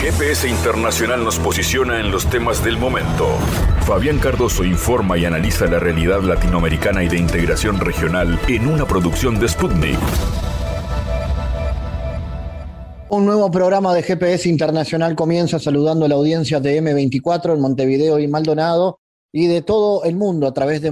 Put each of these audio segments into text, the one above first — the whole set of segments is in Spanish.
GPS Internacional nos posiciona en los temas del momento. Fabián Cardoso informa y analiza la realidad latinoamericana y de integración regional en una producción de Sputnik. Un nuevo programa de GPS Internacional comienza saludando a la audiencia de M24 en Montevideo y Maldonado y de todo el mundo a través de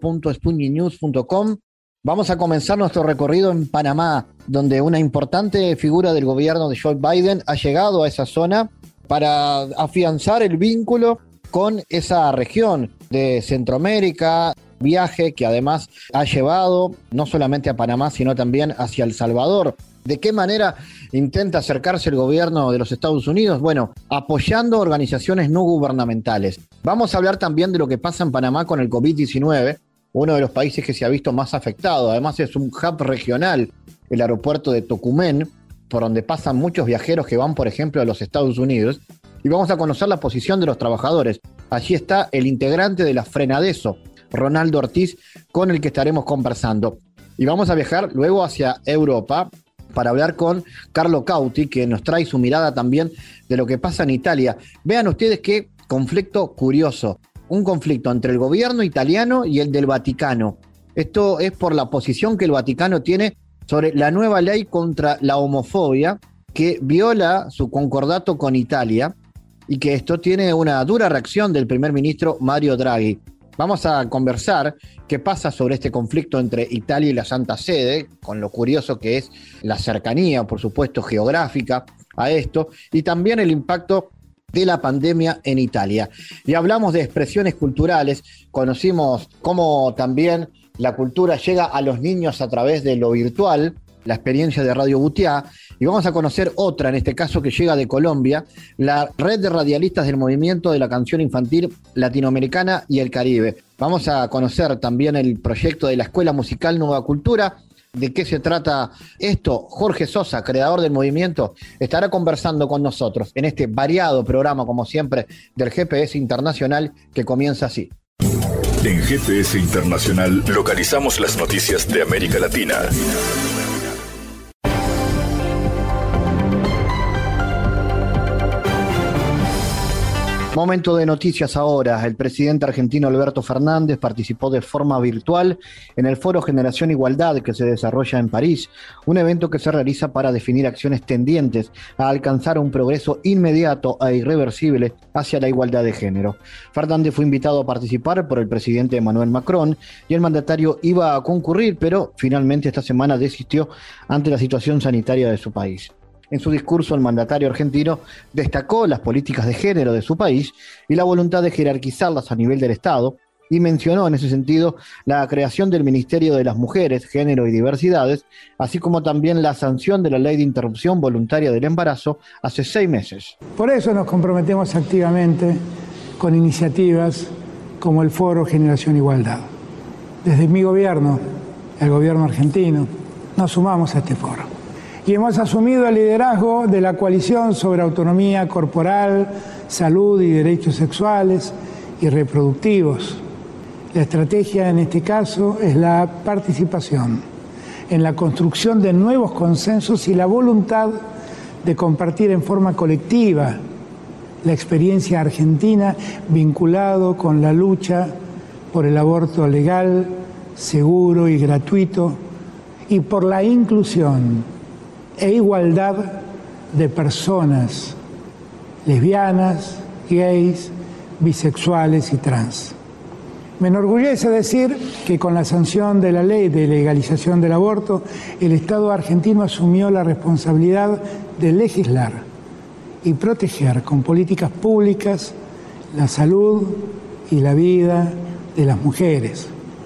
mundo.sputniknews.com. Vamos a comenzar nuestro recorrido en Panamá, donde una importante figura del gobierno de Joe Biden ha llegado a esa zona para afianzar el vínculo con esa región de Centroamérica, viaje que además ha llevado no solamente a Panamá, sino también hacia El Salvador. ¿De qué manera intenta acercarse el gobierno de los Estados Unidos? Bueno, apoyando organizaciones no gubernamentales. Vamos a hablar también de lo que pasa en Panamá con el COVID-19, uno de los países que se ha visto más afectado. Además es un hub regional, el aeropuerto de Tocumen, por donde pasan muchos viajeros que van, por ejemplo, a los Estados Unidos. Y vamos a conocer la posición de los trabajadores. Allí está el integrante de la Frenadeso, Ronaldo Ortiz, con el que estaremos conversando. Y vamos a viajar luego hacia Europa para hablar con Carlo Cauti, que nos trae su mirada también de lo que pasa en Italia. Vean ustedes qué conflicto curioso. Un conflicto entre el gobierno italiano y el del Vaticano. Esto es por la posición que el Vaticano tiene sobre la nueva ley contra la homofobia que viola su concordato con Italia y que esto tiene una dura reacción del primer ministro Mario Draghi. Vamos a conversar qué pasa sobre este conflicto entre Italia y la Santa Sede, con lo curioso que es la cercanía, por supuesto, geográfica a esto, y también el impacto de la pandemia en Italia. Y hablamos de expresiones culturales, conocimos cómo también la cultura llega a los niños a través de lo virtual, la experiencia de Radio Butiá, y vamos a conocer otra, en este caso que llega de Colombia, la red de radialistas del movimiento de la canción infantil latinoamericana y el Caribe. Vamos a conocer también el proyecto de la Escuela Musical Nueva Cultura. ¿De qué se trata esto? Jorge Sosa, creador del movimiento, estará conversando con nosotros en este variado programa, como siempre, del GPS Internacional, que comienza así. En GPS Internacional localizamos las noticias de América Latina. Momento de noticias ahora. El presidente argentino Alberto Fernández participó de forma virtual en el Foro Generación Igualdad que se desarrolla en París, un evento que se realiza para definir acciones tendientes a alcanzar un progreso inmediato e irreversible hacia la igualdad de género. Fernández fue invitado a participar por el presidente Emmanuel Macron y el mandatario iba a concurrir, pero finalmente esta semana desistió ante la situación sanitaria de su país. En su discurso, el mandatario argentino destacó las políticas de género de su país y la voluntad de jerarquizarlas a nivel del Estado, y mencionó en ese sentido la creación del Ministerio de las Mujeres, Género y Diversidades, así como también la sanción de la Ley de Interrupción Voluntaria del Embarazo hace 6 meses. Por eso nos comprometemos activamente con iniciativas como el Foro Generación Igualdad. Desde mi gobierno, el gobierno argentino, nos sumamos a este foro. Y hemos asumido el liderazgo de la coalición sobre autonomía corporal, salud y derechos sexuales y reproductivos. La estrategia en este caso es la participación en la construcción de nuevos consensos y la voluntad de compartir en forma colectiva la experiencia argentina vinculado con la lucha por el aborto legal, seguro y gratuito y por la inclusión e igualdad de personas lesbianas, gays, bisexuales y trans. Me enorgullece decir que con la sanción de la ley de legalización del aborto, el Estado argentino asumió la responsabilidad de legislar y proteger con políticas públicas la salud y la vida de las mujeres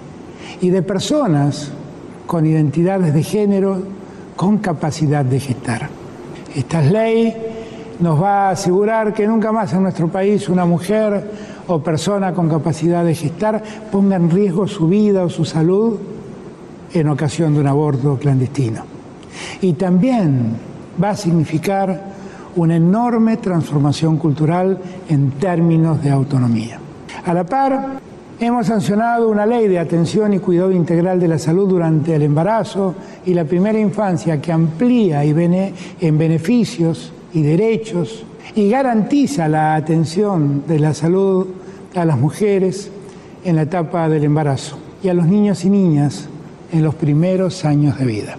y de personas con identidades de género con capacidad de gestar. Esta ley nos va a asegurar que nunca más en nuestro país una mujer o persona con capacidad de gestar ponga en riesgo su vida o su salud en ocasión de un aborto clandestino. Y también va a significar una enorme transformación cultural en términos de autonomía. A la par, hemos sancionado una ley de atención y cuidado integral de la salud durante el embarazo y la primera infancia que amplía en beneficios y derechos y garantiza la atención de la salud a las mujeres en la etapa del embarazo y a los niños y niñas en los primeros años de vida.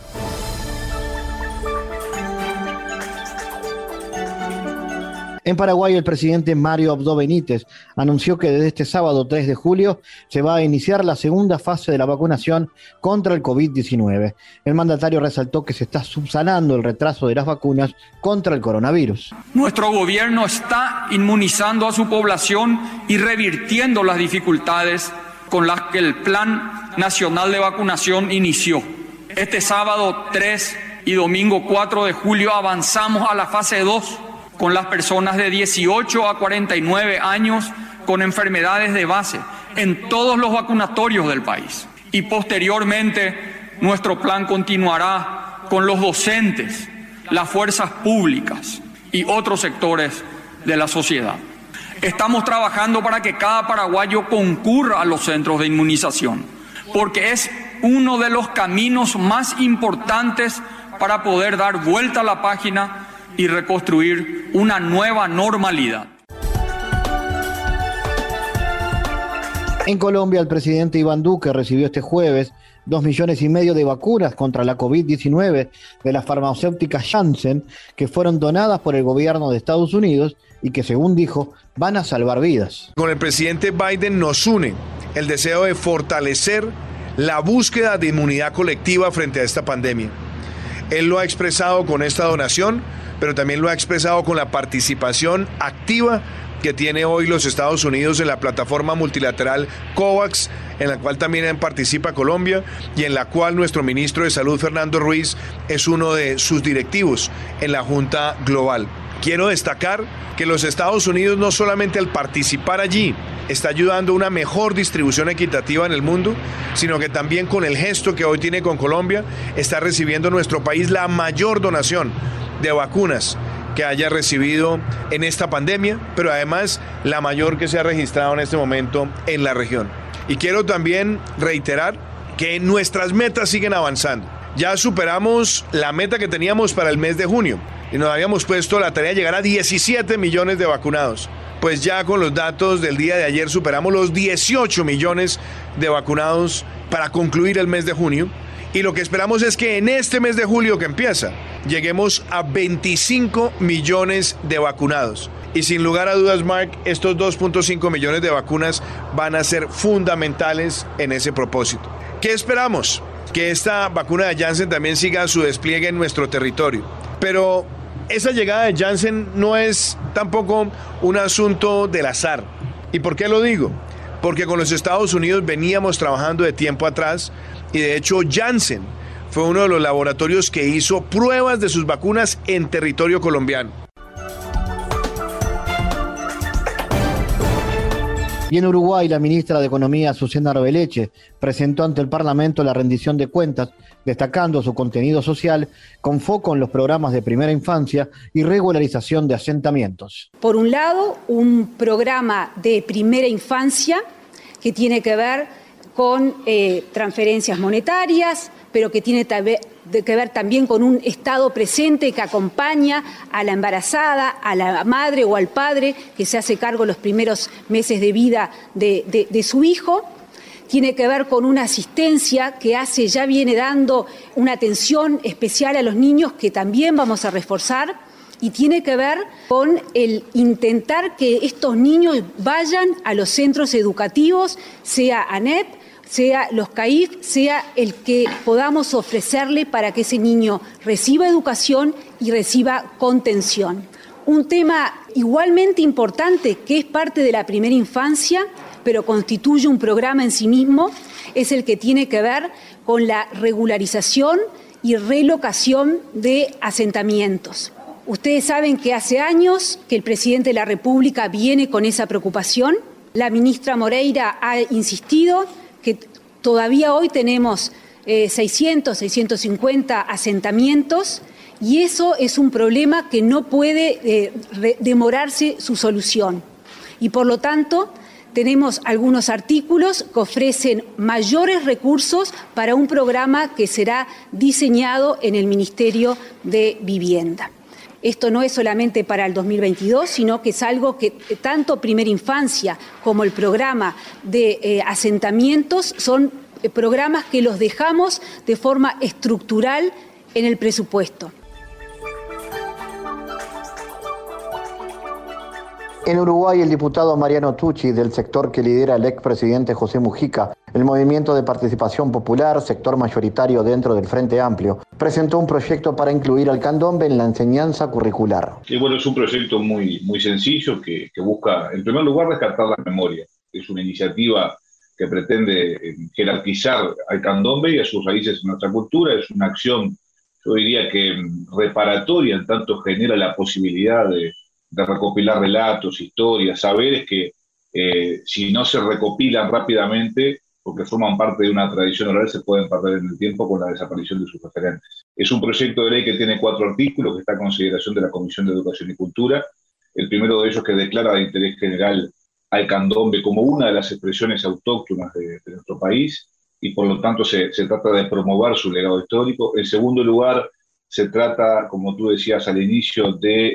En Paraguay, el presidente Mario Abdo Benítez anunció que desde este sábado 3 de julio se va a iniciar la segunda fase de la vacunación contra el COVID-19. El mandatario resaltó que se está subsanando el retraso de las vacunas contra el coronavirus. Nuestro gobierno está inmunizando a su población y revirtiendo las dificultades con las que el Plan Nacional de Vacunación inició. Este sábado 3 y domingo 4 de julio avanzamos a la fase 2 con las personas de 18 a 49 años con enfermedades de base en todos los vacunatorios del país. Y posteriormente, nuestro plan continuará con los docentes, las fuerzas públicas y otros sectores de la sociedad. Estamos trabajando para que cada paraguayo concurra a los centros de inmunización, porque es uno de los caminos más importantes para poder dar vuelta a la página y reconstruir una nueva normalidad. En Colombia, el presidente Iván Duque recibió este jueves 2,5 millones de vacunas contra la COVID-19 de la farmacéutica Janssen, que fueron donadas por el gobierno de Estados Unidos y que, según dijo, van a salvar vidas. Con el presidente Biden nos une el deseo de fortalecer la búsqueda de inmunidad colectiva frente a esta pandemia. Él lo ha expresado con esta donación, pero también lo ha expresado con la participación activa que tiene hoy los Estados Unidos en la plataforma multilateral COVAX, en la cual también participa Colombia y en la cual nuestro ministro de Salud, Fernando Ruiz, es uno de sus directivos en la Junta Global. Quiero destacar que los Estados Unidos no solamente al participar allí está ayudando a una mejor distribución equitativa en el mundo, sino que también con el gesto que hoy tiene con Colombia está recibiendo nuestro país la mayor donación de vacunas que haya recibido en esta pandemia, pero además la mayor que se ha registrado en este momento en la región. Y quiero también reiterar que nuestras metas siguen avanzando. Ya superamos la meta que teníamos para el mes de junio y nos habíamos puesto la tarea de llegar a 17 millones de vacunados. Pues ya con los datos del día de ayer superamos los 18 millones de vacunados para concluir el mes de junio. Y lo que esperamos es que en este mes de julio que empieza, lleguemos a 25 millones de vacunados. Y sin lugar a dudas, Mark, estos 2.5 millones de vacunas van a ser fundamentales en ese propósito. ¿Qué esperamos? Que esta vacuna de Janssen también siga su despliegue en nuestro territorio. Pero esa llegada de Janssen no es tampoco un asunto del azar. ¿Y por qué lo digo? Porque con los Estados Unidos veníamos trabajando de tiempo atrás y de hecho Janssen fue uno de los laboratorios que hizo pruebas de sus vacunas en territorio colombiano. Y en Uruguay, la ministra de Economía, Susana Arbeleche, presentó ante el Parlamento la rendición de cuentas, destacando su contenido social con foco en los programas de primera infancia y regularización de asentamientos. Por un lado, un programa de primera infancia que tiene que ver con transferencias monetarias, pero que tiene que ver también con un Estado presente que acompaña a la embarazada, a la madre o al padre que se hace cargo los primeros meses de vida de su hijo. Tiene que ver con una asistencia que ya viene dando una atención especial a los niños que también vamos a reforzar. Y tiene que ver con el intentar que estos niños vayan a los centros educativos, sea ANEP, sea los CAIF, sea el que podamos ofrecerle para que ese niño reciba educación y reciba contención. Un tema igualmente importante que es parte de la primera infancia, pero constituye un programa en sí mismo, es el que tiene que ver con la regularización y relocación de asentamientos. Ustedes saben que hace años que el presidente de la República viene con esa preocupación. La ministra Moreira ha insistido que todavía hoy tenemos 650 asentamientos y eso es un problema que no puede demorarse su solución. Y por lo tanto, tenemos algunos artículos que ofrecen mayores recursos para un programa que será diseñado en el Ministerio de Vivienda. esto no es solamente para el 2022, sino que es algo que tanto Primera Infancia como el programa de asentamientos son programas que los dejamos de forma estructural en el presupuesto. En Uruguay, el diputado Mariano Tucci, del sector que lidera el expresidente José Mujica, el Movimiento de Participación Popular, sector mayoritario dentro del Frente Amplio, presentó un proyecto para incluir al candombe en la enseñanza curricular. Bueno, es un proyecto muy sencillo que busca, en primer lugar, rescatar la memoria. Es una iniciativa que pretende jerarquizar al candombe y a sus raíces en nuestra cultura. Es una acción, yo diría que reparatoria, en tanto genera la posibilidad de recopilar relatos, historias, saberes que si no se recopilan rápidamente, porque forman parte de una tradición oral, se pueden perder en el tiempo con la desaparición de sus referentes. Es un proyecto de ley que tiene 4 artículos, que está a consideración de la Comisión de Educación y Cultura. El primero de ellos, que declara de interés general al candombe como una de las expresiones autóctonas de nuestro país, y por lo tanto se trata de promover su legado histórico. En segundo lugar, se trata, como tú decías al inicio,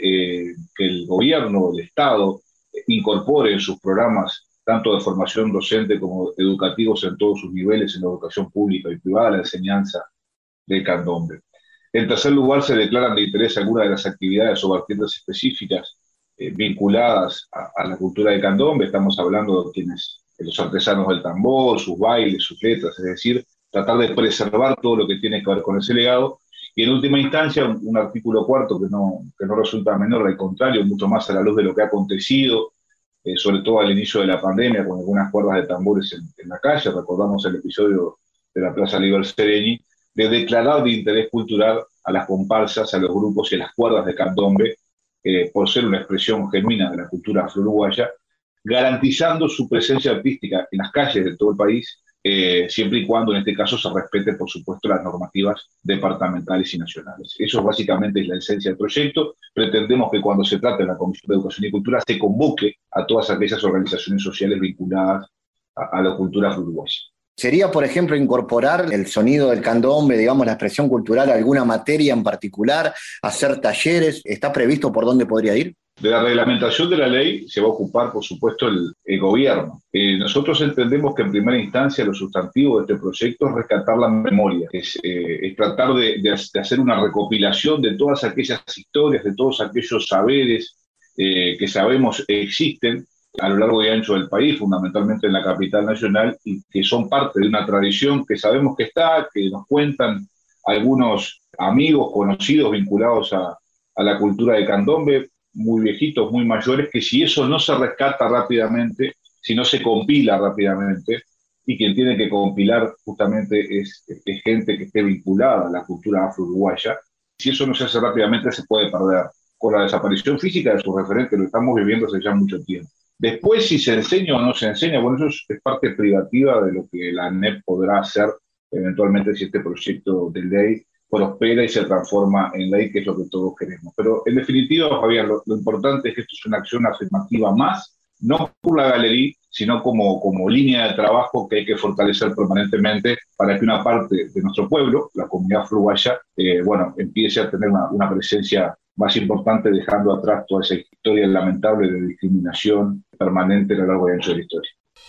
de que el gobierno, el Estado, incorpore en sus programas, tanto de formación docente como educativos en todos sus niveles, en la educación pública y privada, la enseñanza del candombe. En tercer lugar, se declaran de interés algunas de las actividades o vertientes específicas vinculadas a la cultura del candombe. Estamos hablando de los artesanos del tambor, sus bailes, sus letras, es decir, tratar de preservar todo lo que tiene que ver con ese legado. Y en última instancia, un artículo cuarto que no resulta menor, al contrario, mucho más a la luz de lo que ha acontecido, sobre todo al inicio de la pandemia, con algunas cuerdas de tambores en la calle. Recordamos el episodio de la Plaza Liber Sereni, de declarar de interés cultural a las comparsas, a los grupos y a las cuerdas de candombe, por ser una expresión genuina de la cultura afro-uruguaya, garantizando su presencia artística en las calles de todo el país, siempre y cuando en este caso se respete, por supuesto, las normativas departamentales y nacionales. Eso básicamente es la esencia del proyecto. Pretendemos que cuando se trate de la Comisión de Educación y Cultura se convoque a todas aquellas organizaciones sociales vinculadas a la cultura afro-uruguaya. ¿Sería, por ejemplo, incorporar el sonido del candombe, digamos, la expresión cultural, a alguna materia en particular, hacer talleres? ¿Está previsto por dónde podría ir? De la reglamentación de la ley se va a ocupar, por supuesto, el gobierno. Nosotros entendemos que en primera instancia lo sustantivo de este proyecto es rescatar la memoria, es tratar de hacer una recopilación de todas aquellas historias, de todos aquellos saberes que sabemos existen a lo largo y ancho del país, fundamentalmente en la capital nacional, y que son parte de una tradición que sabemos que está, que nos cuentan algunos amigos, conocidos vinculados a la cultura de candombe, muy viejitos, muy mayores, que si eso no se rescata rápidamente, si no se compila rápidamente, y quien tiene que compilar justamente es gente que esté vinculada a la cultura afro-uruguaya, si eso no se hace rápidamente se puede perder. Con la desaparición física de sus referentes lo estamos viviendo hace ya mucho tiempo. Después, si se enseña o no se enseña, bueno, eso es parte privativa de lo que la ANEP podrá hacer eventualmente si este proyecto de ley prospera y se transforma en ley, que es lo que todos queremos. Pero en definitiva, Fabián, lo importante es que esto es una acción afirmativa más, no por la galería, sino como línea de trabajo que hay que fortalecer permanentemente para que una parte de nuestro pueblo, la comunidad afro-uruguaya, empiece a tener una presencia más importante, dejando atrás toda esa historia lamentable de discriminación permanente a lo largo y ancho de la historia.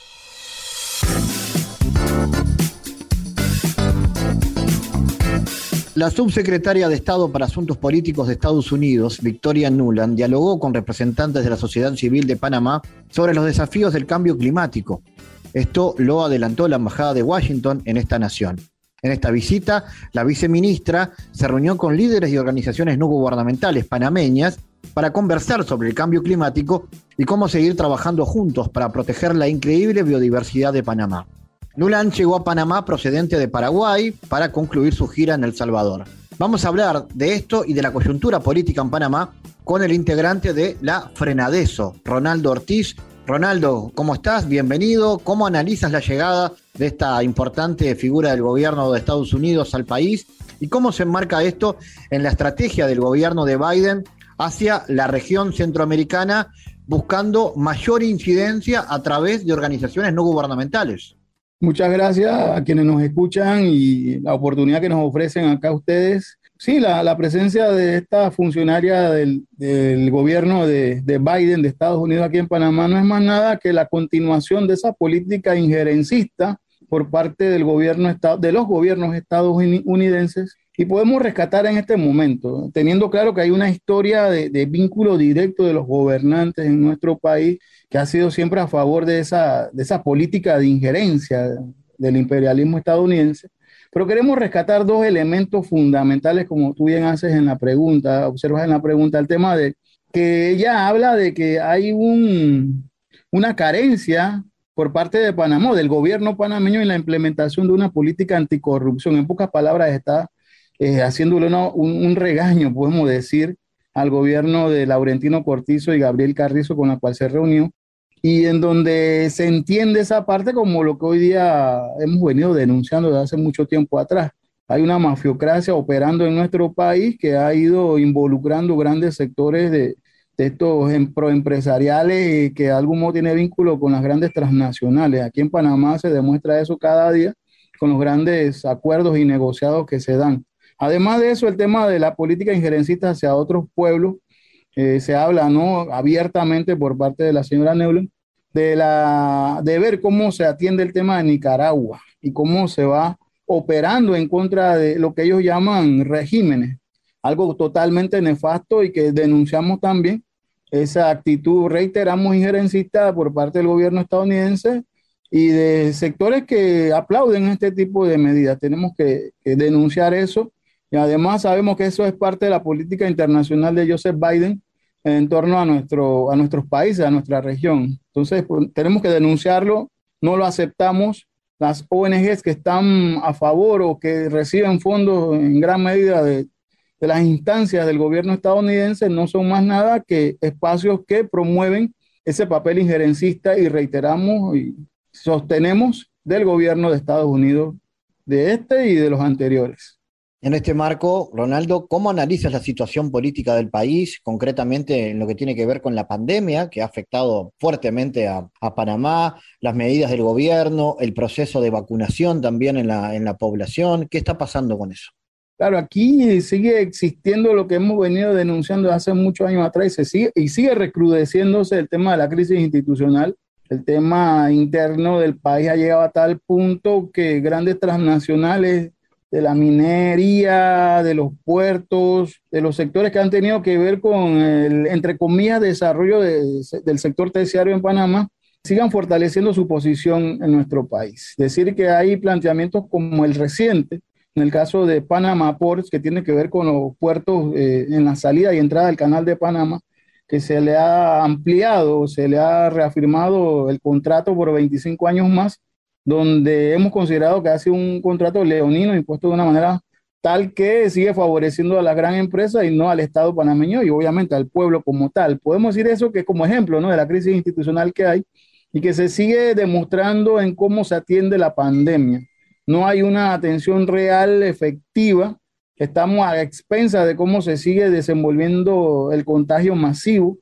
La subsecretaria de Estado para Asuntos Políticos de Estados Unidos, Victoria Nuland, dialogó con representantes de la sociedad civil de Panamá sobre los desafíos del cambio climático. Esto lo adelantó la Embajada de Washington en esta nación. En esta visita, la viceministra se reunió con líderes y organizaciones no gubernamentales panameñas para conversar sobre el cambio climático y cómo seguir trabajando juntos para proteger la increíble biodiversidad de Panamá. Nuland llegó a Panamá procedente de Paraguay para concluir su gira en El Salvador. Vamos a hablar de esto y de la coyuntura política en Panamá con el integrante de la Frenadeso, Ronaldo Ortiz. Ronaldo, ¿cómo estás? Bienvenido. ¿Cómo analizas la llegada de esta importante figura del gobierno de Estados Unidos al país? ¿Y cómo se enmarca esto en la estrategia del gobierno de Biden hacia la región centroamericana, buscando mayor incidencia a través de organizaciones no gubernamentales? Muchas gracias a quienes nos escuchan y la oportunidad que nos ofrecen acá ustedes Sí, la presencia de esta funcionaria del gobierno de Biden de Estados Unidos aquí en Panamá no es más nada que la continuación de esa política injerencista por parte del gobierno, de los gobiernos estadounidenses, y podemos rescatar en este momento, teniendo claro que hay una historia de vínculo directo de los gobernantes en nuestro país que ha sido siempre a favor de esa política de injerencia del imperialismo estadounidense. Pero queremos rescatar dos elementos fundamentales, como tú bien haces en la pregunta, observas en la pregunta, el tema de que ella habla de que hay una carencia por parte de Panamá, del gobierno panameño, en la implementación de una política anticorrupción. En pocas palabras, está haciéndole un regaño, podemos decir, al gobierno de Laurentino Cortizo y Gabriel Carrizo, con la cual se reunió, y en donde se entiende esa parte como lo que hoy día hemos venido denunciando desde hace mucho tiempo atrás. Hay una mafiocracia operando en nuestro país que ha ido involucrando grandes sectores de estos proempresariales que de algún modo tiene vínculo con las grandes transnacionales. Aquí en Panamá se demuestra eso cada día con los grandes acuerdos y negociados que se dan. Además de eso, el tema de la política injerencista hacia otros pueblos, se habla, ¿no?, abiertamente por parte de la señora Neulen, de ver cómo se atiende el tema de Nicaragua y cómo se va operando en contra de lo que ellos llaman regímenes, algo totalmente nefasto, y que denunciamos también esa actitud, reiteramos, injerencista por parte del gobierno estadounidense y de sectores que aplauden este tipo de medidas. Tenemos que denunciar eso, y además sabemos que eso es parte de la política internacional de Joseph Biden en torno a nuestros países, a nuestra región. Entonces, pues, tenemos que denunciarlo, no lo aceptamos. Las ONGs que están a favor o que reciben fondos en gran medida de las instancias del gobierno estadounidense no son más nada que espacios que promueven ese papel injerencista, y reiteramos y sostenemos del gobierno de Estados Unidos, de este y de los anteriores. En este marco, Ronaldo, ¿cómo analizas la situación política del país, concretamente en lo que tiene que ver con la pandemia, que ha afectado fuertemente a Panamá, las medidas del gobierno, el proceso de vacunación también en la población? ¿Qué está pasando con eso? Claro, aquí sigue existiendo lo que hemos venido denunciando hace muchos años atrás, y sigue recrudeciéndose el tema de la crisis institucional. El tema interno del país ha llegado a tal punto que grandes transnacionales de la minería, de los puertos, de los sectores que han tenido que ver con el, entre comillas, desarrollo del sector terciario en Panamá, sigan fortaleciendo su posición en nuestro país. Decir que hay planteamientos como el reciente, en el caso de Panama Ports, que tiene que ver con los puertos en la salida y entrada del canal de Panamá, que se le ha ampliado, se le ha reafirmado el contrato por 25 años más, donde hemos considerado que ha sido un contrato leonino impuesto de una manera tal que sigue favoreciendo a la gran empresa y no al Estado panameño y obviamente al pueblo como tal. Podemos decir eso que como ejemplo, ¿no?, de la crisis institucional que hay y que se sigue demostrando en cómo se atiende la pandemia. No hay una atención real, efectiva. Estamos a expensas de cómo se sigue desenvolviendo el contagio masivo.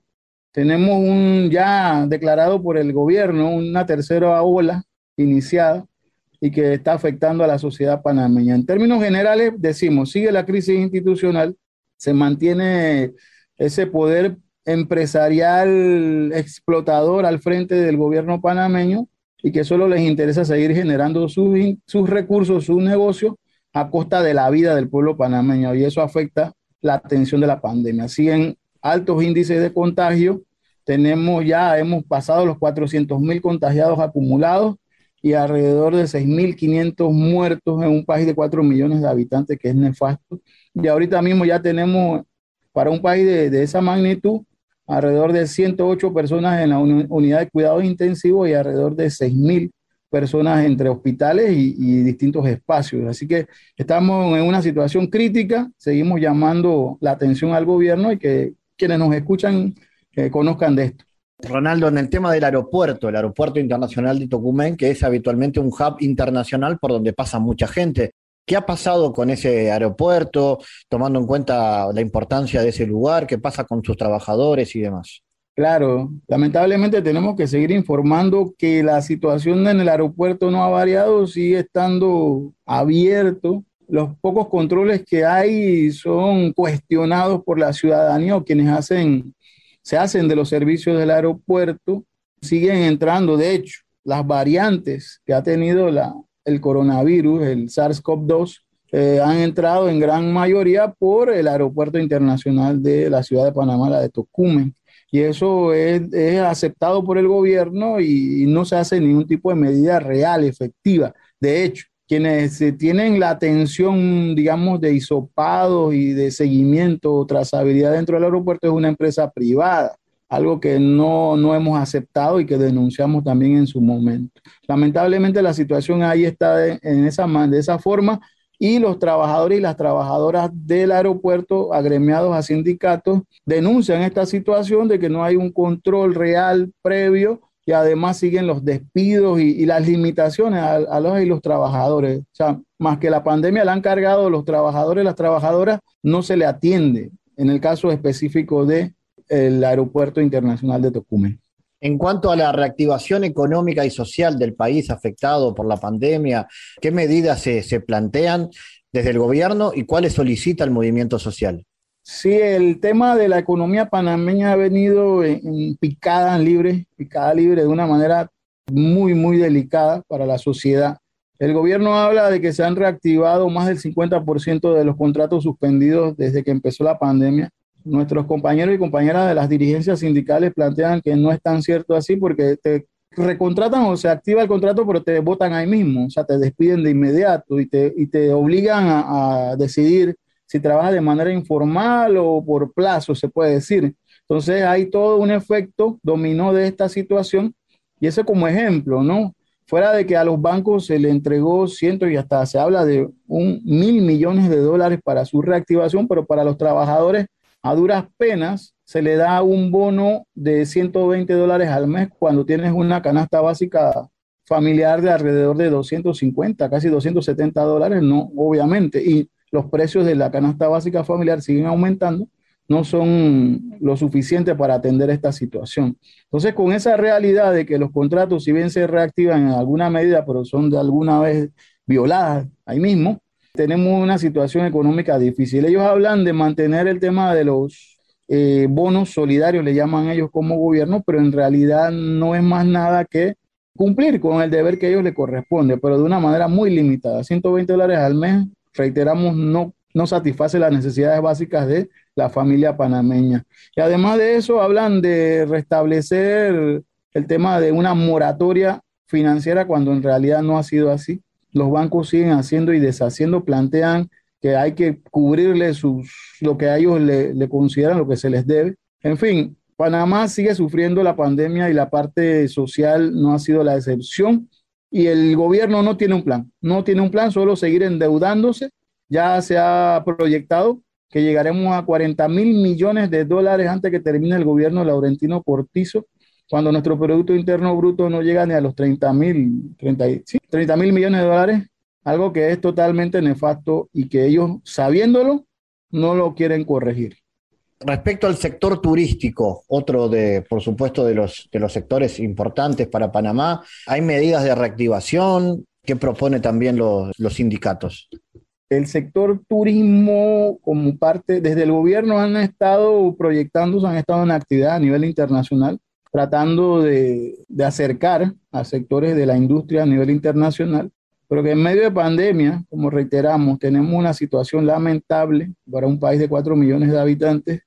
Tenemos ya declarado por el gobierno una tercera ola iniciada y que está afectando a la sociedad panameña. En términos generales, decimos, sigue la crisis institucional, se mantiene ese poder empresarial explotador al frente del gobierno panameño y que solo les interesa seguir generando sus recursos, sus negocios a costa de la vida del pueblo panameño, y eso afecta la atención de la pandemia. Siguen altos índices de contagio, hemos pasado los 400,000 contagiados acumulados y alrededor de 6.500 muertos en un país de 4 millones de habitantes, que es nefasto. Y ahorita mismo ya tenemos, para un país de esa magnitud, alrededor de 108 personas en la unidad de cuidados intensivos y alrededor de 6.000 personas entre hospitales y distintos espacios. Así que estamos en una situación crítica, seguimos llamando la atención al gobierno y que quienes nos escuchan conozcan de esto. Ronaldo, en el tema del aeropuerto, el Aeropuerto Internacional de Tocumen, que es habitualmente un hub internacional por donde pasa mucha gente. ¿Qué ha pasado con ese aeropuerto, tomando en cuenta la importancia de ese lugar? ¿Qué pasa con sus trabajadores y demás? Claro, lamentablemente tenemos que seguir informando que la situación en el aeropuerto no ha variado, sigue estando abierto los pocos controles que hay son cuestionados por la ciudadanía o quienes se hacen de los servicios del aeropuerto, siguen entrando. De hecho, las variantes que ha tenido el coronavirus, el SARS-CoV-2, han entrado en gran mayoría por el aeropuerto internacional de la ciudad de Panamá, la de Tocumen. Y eso es aceptado por el gobierno y no se hace ningún tipo de medida real, efectiva. De hecho, quienes tienen la atención, digamos, de hisopados y de seguimiento o trazabilidad dentro del aeropuerto es una empresa privada, algo que no hemos aceptado y que denunciamos también en su momento. Lamentablemente la situación ahí está de esa forma, y los trabajadores y las trabajadoras del aeropuerto, agremiados a sindicatos, denuncian esta situación de que no hay un control real previo, y además siguen los despidos y las limitaciones a los y los trabajadores. O sea, más que la pandemia la han cargado los trabajadores y las trabajadoras, no se le atiende en el caso específico del Aeropuerto Internacional de Tocumen. En cuanto a la reactivación económica y social del país afectado por la pandemia, ¿qué medidas se plantean desde el gobierno y cuáles solicita el movimiento social? Sí, el tema de la economía panameña ha venido en picada libre de una manera muy, muy delicada para la sociedad. El gobierno habla de que se han reactivado más del 50% de los contratos suspendidos desde que empezó la pandemia. Nuestros compañeros y compañeras de las dirigencias sindicales plantean que no es tan cierto así, porque te recontratan o se activa el contrato, pero te botan ahí mismo, o sea, te despiden de inmediato y te obligan a decidir si trabajas de manera informal o por plazo, se puede decir. Entonces hay todo un efecto dominó de esta situación, y ese como ejemplo, ¿no? Fuera de que a los bancos se le entregó cientos y hasta se habla de 1.000 millones de dólares para su reactivación, pero para los trabajadores a duras penas se le da un bono de $120 al mes cuando tienes una canasta básica familiar de alrededor de 250, casi $270, no, obviamente, y los precios de la canasta básica familiar siguen aumentando, no son lo suficiente para atender esta situación. Entonces, con esa realidad de que los contratos, si bien se reactivan en alguna medida, pero son de alguna vez violadas ahí mismo, tenemos una situación económica difícil. Ellos hablan de mantener el tema de los bonos solidarios, le llaman ellos como gobierno, pero en realidad no es más nada que cumplir con el deber que a ellos les corresponde, pero de una manera muy limitada. $120 al mes, reiteramos, no satisface las necesidades básicas de la familia panameña. Y además de eso, hablan de restablecer el tema de una moratoria financiera cuando en realidad no ha sido así. Los bancos siguen haciendo y deshaciendo, plantean que hay que cubrirle lo que a ellos le consideran, lo que se les debe. En fin, Panamá sigue sufriendo la pandemia y la parte social no ha sido la excepción. Y el gobierno no tiene un plan, solo seguir endeudándose. Ya se ha proyectado que llegaremos a $40.000 millones antes que termine el gobierno de Laurentino Cortizo, cuando nuestro Producto Interno Bruto no llega ni a los 30.000 millones de dólares, algo que es totalmente nefasto y que ellos, sabiéndolo, no lo quieren corregir. Respecto al sector turístico, otro por supuesto, de los sectores importantes para Panamá, ¿hay medidas de reactivación que propone también los sindicatos? El sector turismo, como parte, desde el gobierno han estado proyectándose, han estado en actividad a nivel internacional, tratando de acercar a sectores de la industria a nivel internacional, pero que en medio de pandemia, como reiteramos, tenemos una situación lamentable para un país de 4 millones de habitantes.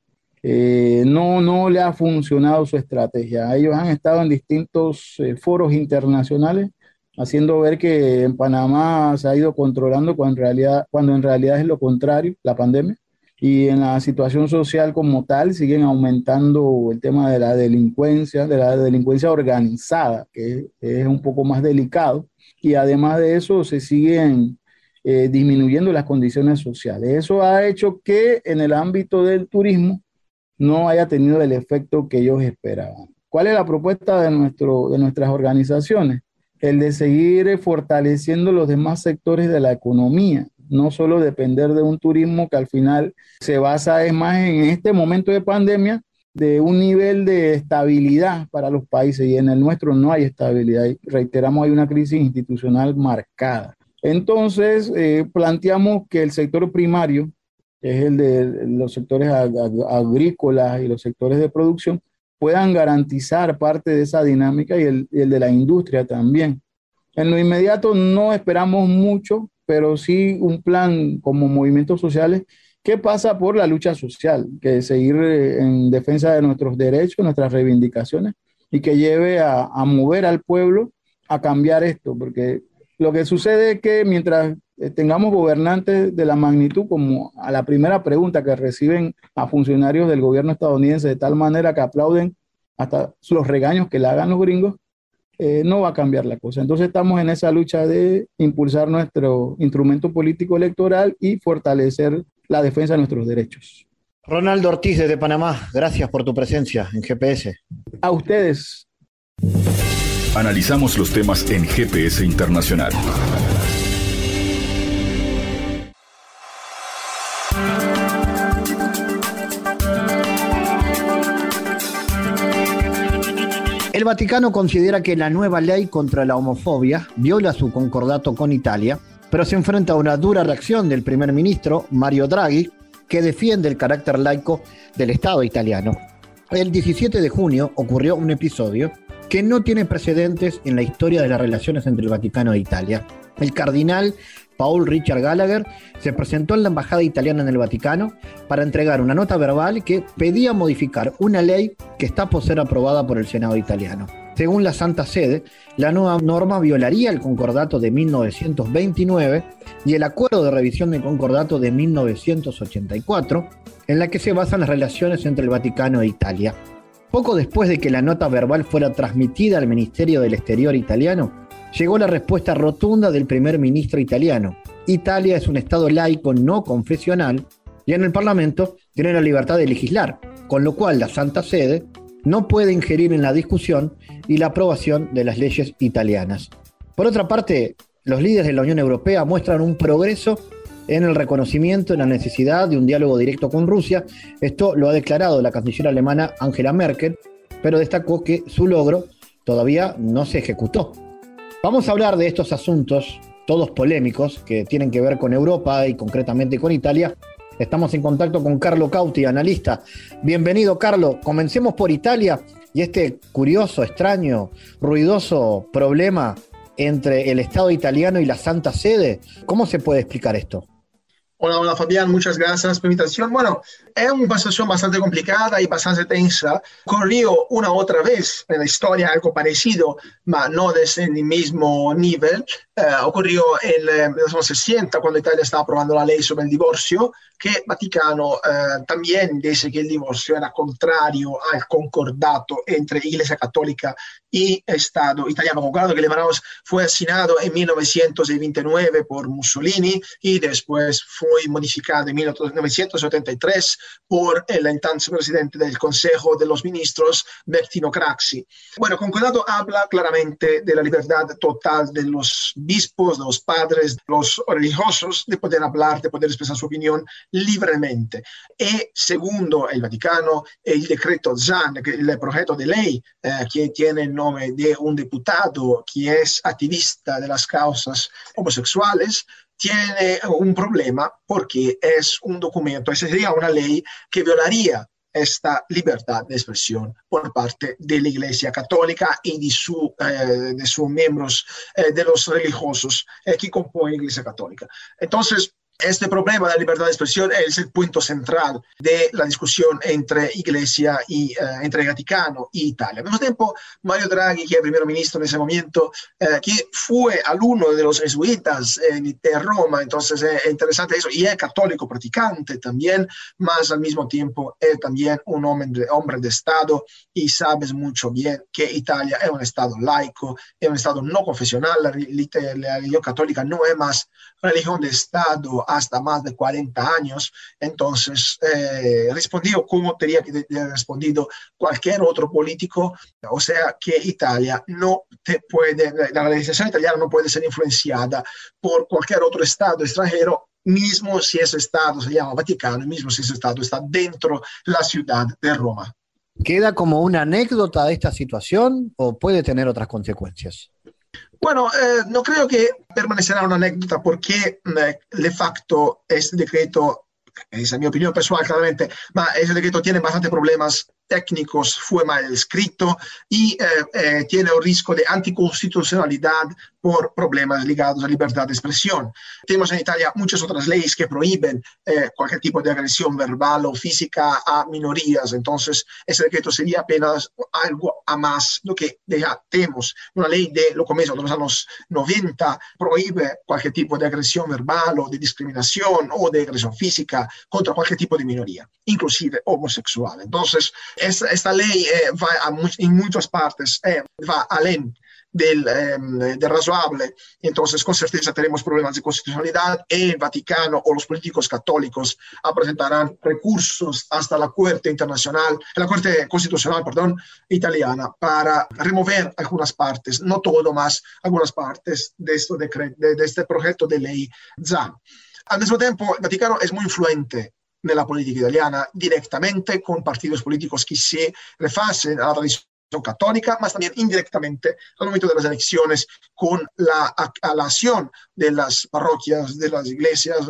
No le ha funcionado su estrategia. Ellos han estado en distintos foros internacionales haciendo ver que en Panamá se ha ido controlando cuando en realidad es lo contrario, la pandemia. Y en la situación social como tal siguen aumentando el tema de la delincuencia organizada, que es un poco más delicado. Y además de eso se siguen disminuyendo las condiciones sociales. Eso ha hecho que en el ámbito del turismo no haya tenido el efecto que ellos esperaban. ¿Cuál es la propuesta de nuestras organizaciones? El de seguir fortaleciendo los demás sectores de la economía, no solo depender de un turismo que al final se basa es más en este momento de pandemia de un nivel de estabilidad para los países, y en el nuestro no hay estabilidad. Y reiteramos, hay una crisis institucional marcada. Entonces, planteamos que el sector primario, que es el de los sectores agrícolas y los sectores de producción, puedan garantizar parte de esa dinámica y el de la industria también. En lo inmediato no esperamos mucho, pero sí un plan como movimientos sociales que pasa por la lucha social, que seguir en defensa de nuestros derechos, nuestras reivindicaciones, y que lleve a mover al pueblo a cambiar esto, porque lo que sucede es que mientras tengamos gobernantes de la magnitud, como a la primera pregunta que reciben a funcionarios del gobierno estadounidense, de tal manera que aplauden hasta los regaños que le hagan los gringos, no va a cambiar la cosa. Entonces estamos en esa lucha de impulsar nuestro instrumento político electoral y fortalecer la defensa de nuestros derechos. Ronaldo Ortiz desde Panamá, gracias por tu presencia en GPS. A ustedes. Analizamos los temas en GPS Internacional. El Vaticano considera que la nueva ley contra la homofobia viola su concordato con Italia, pero se enfrenta a una dura reacción del primer ministro Mario Draghi, que defiende el carácter laico del Estado italiano. El 17 de junio ocurrió un episodio que no tiene precedentes en la historia de las relaciones entre el Vaticano e Italia. El cardenal Paul Richard Gallagher se presentó en la embajada italiana en el Vaticano para entregar una nota verbal que pedía modificar una ley que está por ser aprobada por el Senado italiano. Según la Santa Sede, la nueva norma violaría el concordato de 1929 y el acuerdo de revisión del concordato de 1984, en la que se basan las relaciones entre el Vaticano e Italia. Poco después de que la nota verbal fuera transmitida al Ministerio del Exterior italiano, llegó la respuesta rotunda del primer ministro italiano. Italia es un Estado laico no confesional y en el Parlamento tiene la libertad de legislar, con lo cual la Santa Sede no puede ingerir en la discusión y la aprobación de las leyes italianas. Por otra parte, los líderes de la Unión Europea muestran un progreso en el reconocimiento de la necesidad de un diálogo directo con Rusia. Esto lo ha declarado la canciller alemana Angela Merkel, pero destacó que su logro todavía no se ejecutó. Vamos a hablar de estos asuntos, todos polémicos, que tienen que ver con Europa y concretamente con Italia. Estamos en contacto con Carlo Cauti, analista. Bienvenido, Carlo. Comencemos por Italia y este curioso, extraño, ruidoso problema entre el Estado italiano y la Santa Sede. ¿Cómo se puede explicar esto? Hola Fabián, muchas gracias por la invitación. Bueno, es una situación bastante complicada y bastante tensa. Ocurrió una otra vez en la historia algo parecido, pero no desde el mismo nivel. Ocurrió en los años 60, cuando Italia estaba aprobando la ley sobre el divorcio, que el Vaticano también dice que el divorcio era contrario al concordato entre Iglesia Católica y Estado italiano. Concordato que fue asignado en 1929 por Mussolini y después fue modificado en 1973 por el entonces presidente del Consejo de los Ministros, Bettino Craxi. Bueno, concordato habla claramente de la libertad total de los obispos, de los padres, de los religiosos, de poder hablar, de poder expresar su opinión libremente. Y segundo el Vaticano, el decreto Zan, el proyecto de ley que tiene el nombre de un diputado que es activista de las causas homosexuales, tiene un problema porque es un documento, esa sería una ley que violaría esta libertad de expresión por parte de la Iglesia Católica y de sus miembros, de los religiosos que componen la Iglesia Católica. Entonces, este problema de la libertad de expresión es el punto central de la discusión entre Iglesia y entre el Vaticano y Italia. Al mismo tiempo, Mario Draghi, que es primer ministro en ese momento, que fue alumno de los jesuitas de Roma, entonces es interesante eso, y es católico practicante también, más al mismo tiempo es también un hombre de Estado y sabe mucho bien que Italia es un Estado laico, es un Estado no confesional, la religión católica no es más religión de Estado hasta más de 40 años, entonces respondió como tenía que haber respondido cualquier otro político, o sea que Italia no puede, la legislación italiana no puede ser influenciada por cualquier otro Estado extranjero, mismo si ese Estado se llama Vaticano, mismo si ese Estado está dentro la ciudad de Roma. ¿Queda como una anécdota de esta situación o puede tener otras consecuencias? Bueno, no creo que permanecerá una anécdota porque de facto este decreto, esa es mi opinión personal claramente, ma ese decreto tiene bastante problemas técnicos, fue mal escrito y tiene un riesgo de anticonstitucionalidad por problemas ligados a libertad de expresión. Tenemos en Italia muchas otras leyes que prohíben cualquier tipo de agresión verbal o física a minorías, entonces ese decreto sería apenas algo a más lo que ya tenemos. Una ley de lo comienzo de los años 90 prohíbe cualquier tipo de agresión verbal o de discriminación o de agresión física contra cualquier tipo de minoría, inclusive homosexual. Entonces, esta ley va en muchas partes, va além del razonable, entonces con certeza tenemos problemas de constitucionalidad y el Vaticano o los políticos católicos presentarán recursos hasta la Corte Constitucional, italiana para remover algunas partes, no todo más, algunas partes de este proyecto de ley Zan. Al mismo tiempo, el Vaticano es muy influente nella politica italiana directamente con partidos políticos que se refasen a la tradición católica, mas también indirectamente al momento de las elecciones con la acción de las parroquias, de las iglesias,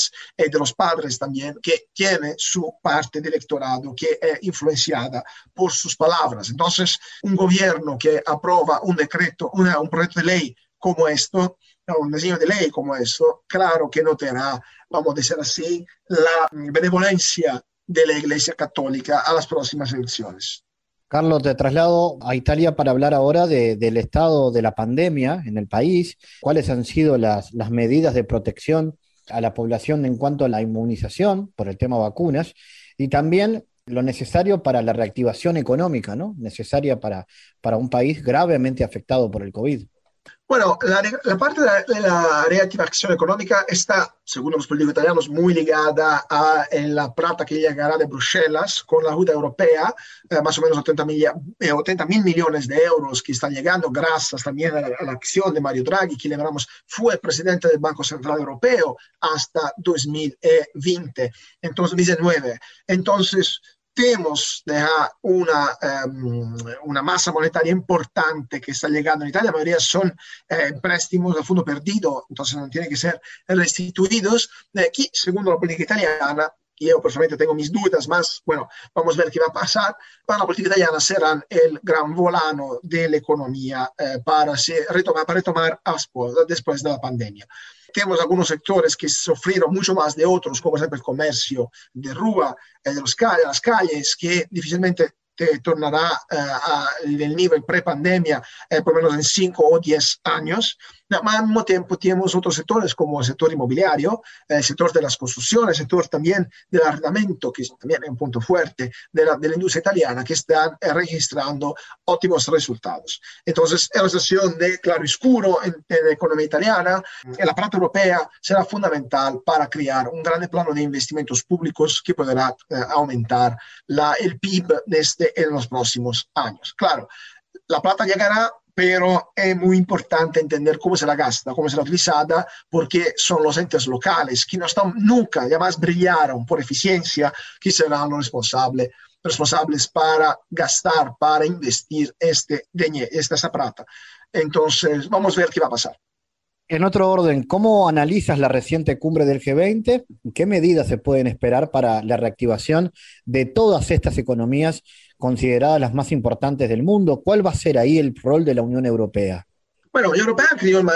de los padres también, que tiene su parte de electorado que es influenciada por sus palabras. Entonces, un gobierno que aprueba un decreto, un proyecto de ley como esto, un diseño de ley como eso, claro que no tendrá, vamos a decir así, la benevolencia de la Iglesia Católica a las próximas elecciones. Carlos, te traslado a Italia para hablar ahora del estado de la pandemia en el país. ¿Cuáles han sido las medidas de protección a la población en cuanto a la inmunización por el tema vacunas? Y también lo necesario para la reactivación económica, ¿no? Necesaria para un país gravemente afectado por el COVID. Bueno, la parte de la reactivación económica está, según los políticos italianos, muy ligada a la plata que llegará de Bruselas con la ayuda europea, más o menos 80 mil millones de euros que están llegando gracias también a la acción de Mario Draghi, que lembramos fue presidente del Banco Central Europeo hasta 2020, entonces 2019. Entonces, tenemos una masa monetaria importante que está llegando en Italia, la mayoría son préstamos a fondo perdido, entonces no tienen que ser restituidos, que según la política italiana, y yo personalmente tengo mis dudas, más, bueno, vamos a ver qué va a pasar, para la política italiana serán el gran volano de la economía para retomar después de la pandemia. Tenemos algunos sectores que sufrieron mucho más de otros, como por ejemplo el comercio de rúa, de las calles, que difícilmente tornará al nivel pre-pandemia por lo menos en 5 o 10 años. Pero al mismo tiempo tenemos otros sectores como el sector inmobiliario, el sector de las construcciones, el sector también del arrendamiento, que también es un punto fuerte de la industria italiana, que están registrando óptimos resultados. Entonces, es una situación de claroscuro en la economía italiana. La parte europea será fundamental para crear un gran plano de investimentos públicos que podrá aumentar el PIB en los próximos años. Claro, la plata llegará, pero es muy importante entender cómo se la gasta, cómo será utilizada, porque son los entes locales que no están nunca, además brillaron por eficiencia, que serán los responsables para gastar, para investir esta plata. Entonces, vamos a ver qué va a pasar. En otro orden, ¿cómo analizas la reciente cumbre del G20? ¿Qué medidas se pueden esperar para la reactivación de todas estas economías consideradas las más importantes del mundo? ¿Cuál va a ser ahí el rol de la Unión Europea? Bueno, la Unión Europea creó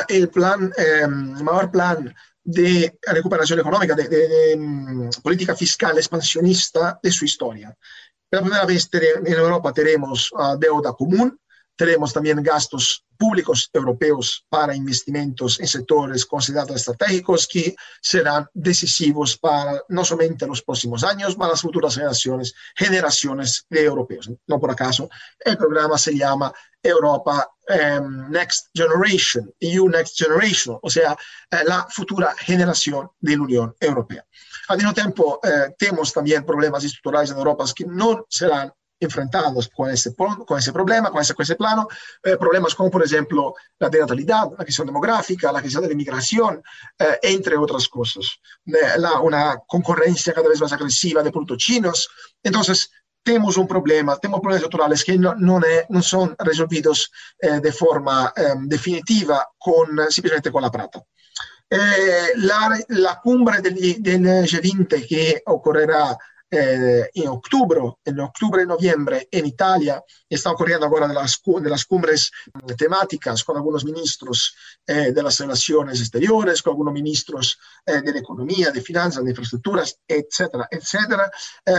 el mayor plan de recuperación económica, de política fiscal expansionista de su historia. Por la primera vez en Europa tenemos deuda común, tenemos también gastos públicos europeos para investimentos en sectores considerados estratégicos que serán decisivos para no solamente los próximos años, sino las futuras generaciones de europeos. No por acaso, el programa se llama Europa Next Generation, EU Next Generation, o sea, la futura generación de la Unión Europea. Al mismo tiempo, tenemos también problemas estructurales en Europa que no serán enfrentados con ese problema, con ese plano, problemas como por ejemplo la denatalidad, la cuestión demográfica, la cuestión de la inmigración, entre otras cosas, una concurrencia cada vez más agresiva de productos chinos. Entonces, tenemos problemas estructurales que no son resolvidos de forma definitiva simplemente con la plata. La cumbre del G20 que ocurrirá en octubre y noviembre en Italia, está ocurriendo ahora de las cumbres temáticas con algunos ministros de las relaciones exteriores, con algunos ministros de la economía, de finanzas, de infraestructuras, etcétera, etcétera.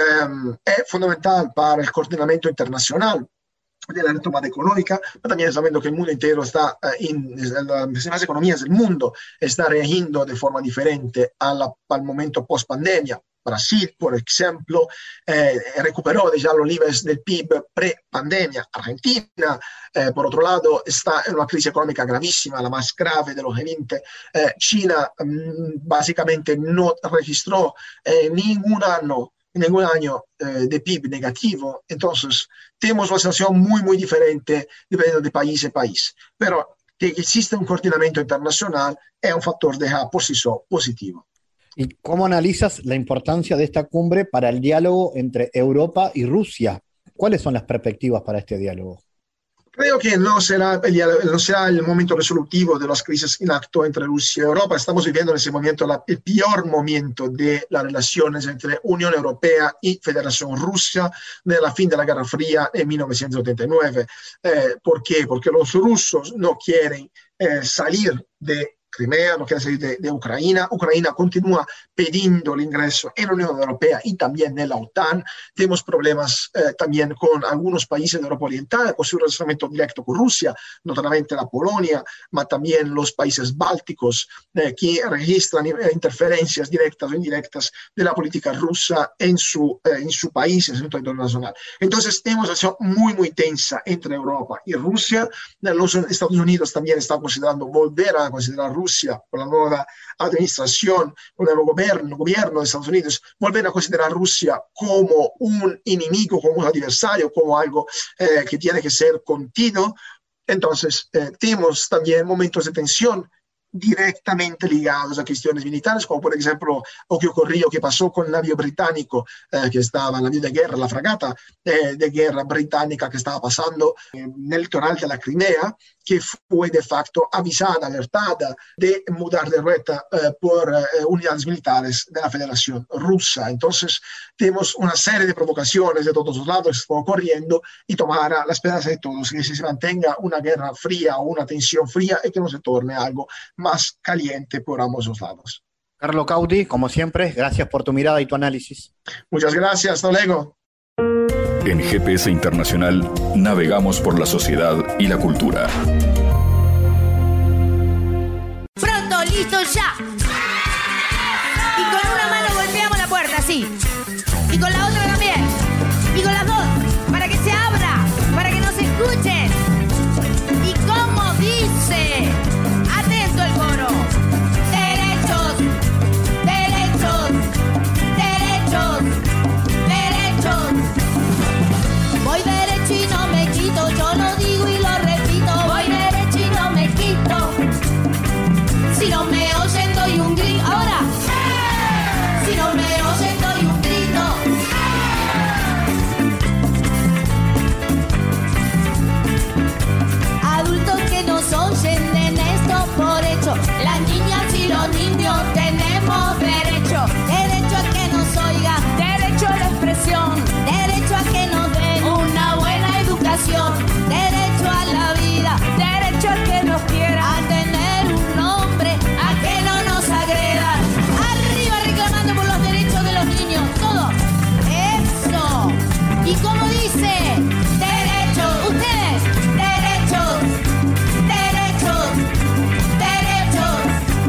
Es fundamental para el coordinamiento internacional de la retomada económica, pero también sabiendo que el mundo entero las principales economías del mundo están reagiendo de forma diferente al momento post-pandemia. Brasil, por ejemplo, recuperó ya los niveles del PIB pre-pandemia. Argentina, por otro lado, está en una crisis económica gravísima, la más grave de los G20. China básicamente no registró ningún año de PIB negativo. Entonces, tenemos una situación muy, muy diferente dependiendo de país a país. Pero que existe un coordinamiento internacional es un factor por sí solo positivo. ¿Y cómo analizas la importancia de esta cumbre para el diálogo entre Europa y Rusia? ¿Cuáles son las perspectivas para este diálogo? Creo que no será el momento resolutivo de las crisis en acto entre Rusia y Europa. Estamos viviendo en ese momento el peor momento de las relaciones entre Unión Europea y Federación Rusa desde la fin de la Guerra Fría en 1989. ¿Por qué? Porque los rusos no quieren salir de Crimea, no quiere salir de Ucrania. Ucrania continúa pidiendo el ingreso en la Unión Europea y también en la OTAN. Tenemos problemas también con algunos países de Europa Oriental, con su relacionamiento directo con Rusia, notablemente la Polonia, pero también los países bálticos que registran interferencias directas o indirectas de la política rusa en su país, en su territorio nacional. Entonces tenemos una situación muy, muy tensa entre Europa y Rusia. Los Estados Unidos también están considerando volver a considerar Rusia, con la nueva administración, con el nuevo gobierno de Estados Unidos, volver a considerar Rusia como un enemigo, como un adversario, como algo que tiene que ser contido. Entonces, tenemos también momentos de tensión directamente ligados a cuestiones militares, como por ejemplo lo que ocurrió, que pasó con el navío británico que estaba, el navío de guerra, la fragata de guerra británica que estaba pasando en el litoral de la Crimea, que fue de facto avisada, alertada de mudar de ruta por unidades militares de la Federación Rusa. Entonces tenemos una serie de provocaciones de todos los lados que están ocurriendo y tomar la esperanza de todos que se mantenga una guerra fría o una tensión fría y que no se torne algo más caliente por ambos los lados. Carlo Cauti, como siempre, gracias por tu mirada y tu análisis. Muchas gracias, hasta luego. En GPS Internacional navegamos por la sociedad y la cultura. Pronto, listo, ya. Y con una mano golpeamos la puerta, así. Y con la otra también. Y con las dos, para que se abra, para que nos escuchen. Y como dice, atento el coro. Derechos, derechos, derechos, derechos. Voy derecho y no me quito, yo lo digo y lo repito. Voy derecho y no me quito. Si no me oyen doy un grito. Ahora. Si no me oyen doy un grito. Adultos que nos oyen en esto por hecho. Las niñas y los niños tenemos derecho. Derecho a que nos oigan. Derecho a la expresión. Derecho a que nos den una buena educación. Derecho a la vida. Derecho a que nos quieran. A tener un nombre. A que no nos agredan. Arriba reclamando por los derechos de los niños. Todo. Eso. Y como dice, derechos. Ustedes. Derechos. Derechos. Derechos.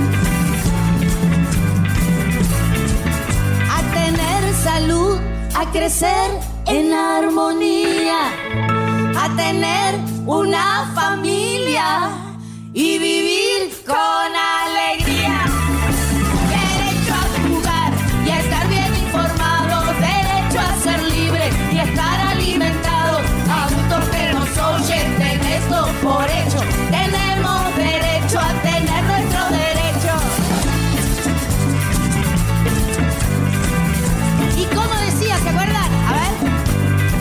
A tener salud. A crecer en armonía, a tener una familia y vivir con alegría. Derecho a jugar y a estar bien informados, derecho a ser libre y estar alimentados. Adultos que nos oyen, en esto por hecho, tenemos derecho a tener nuestros derechos. Y como decía, ¿se acuerdan? A ver.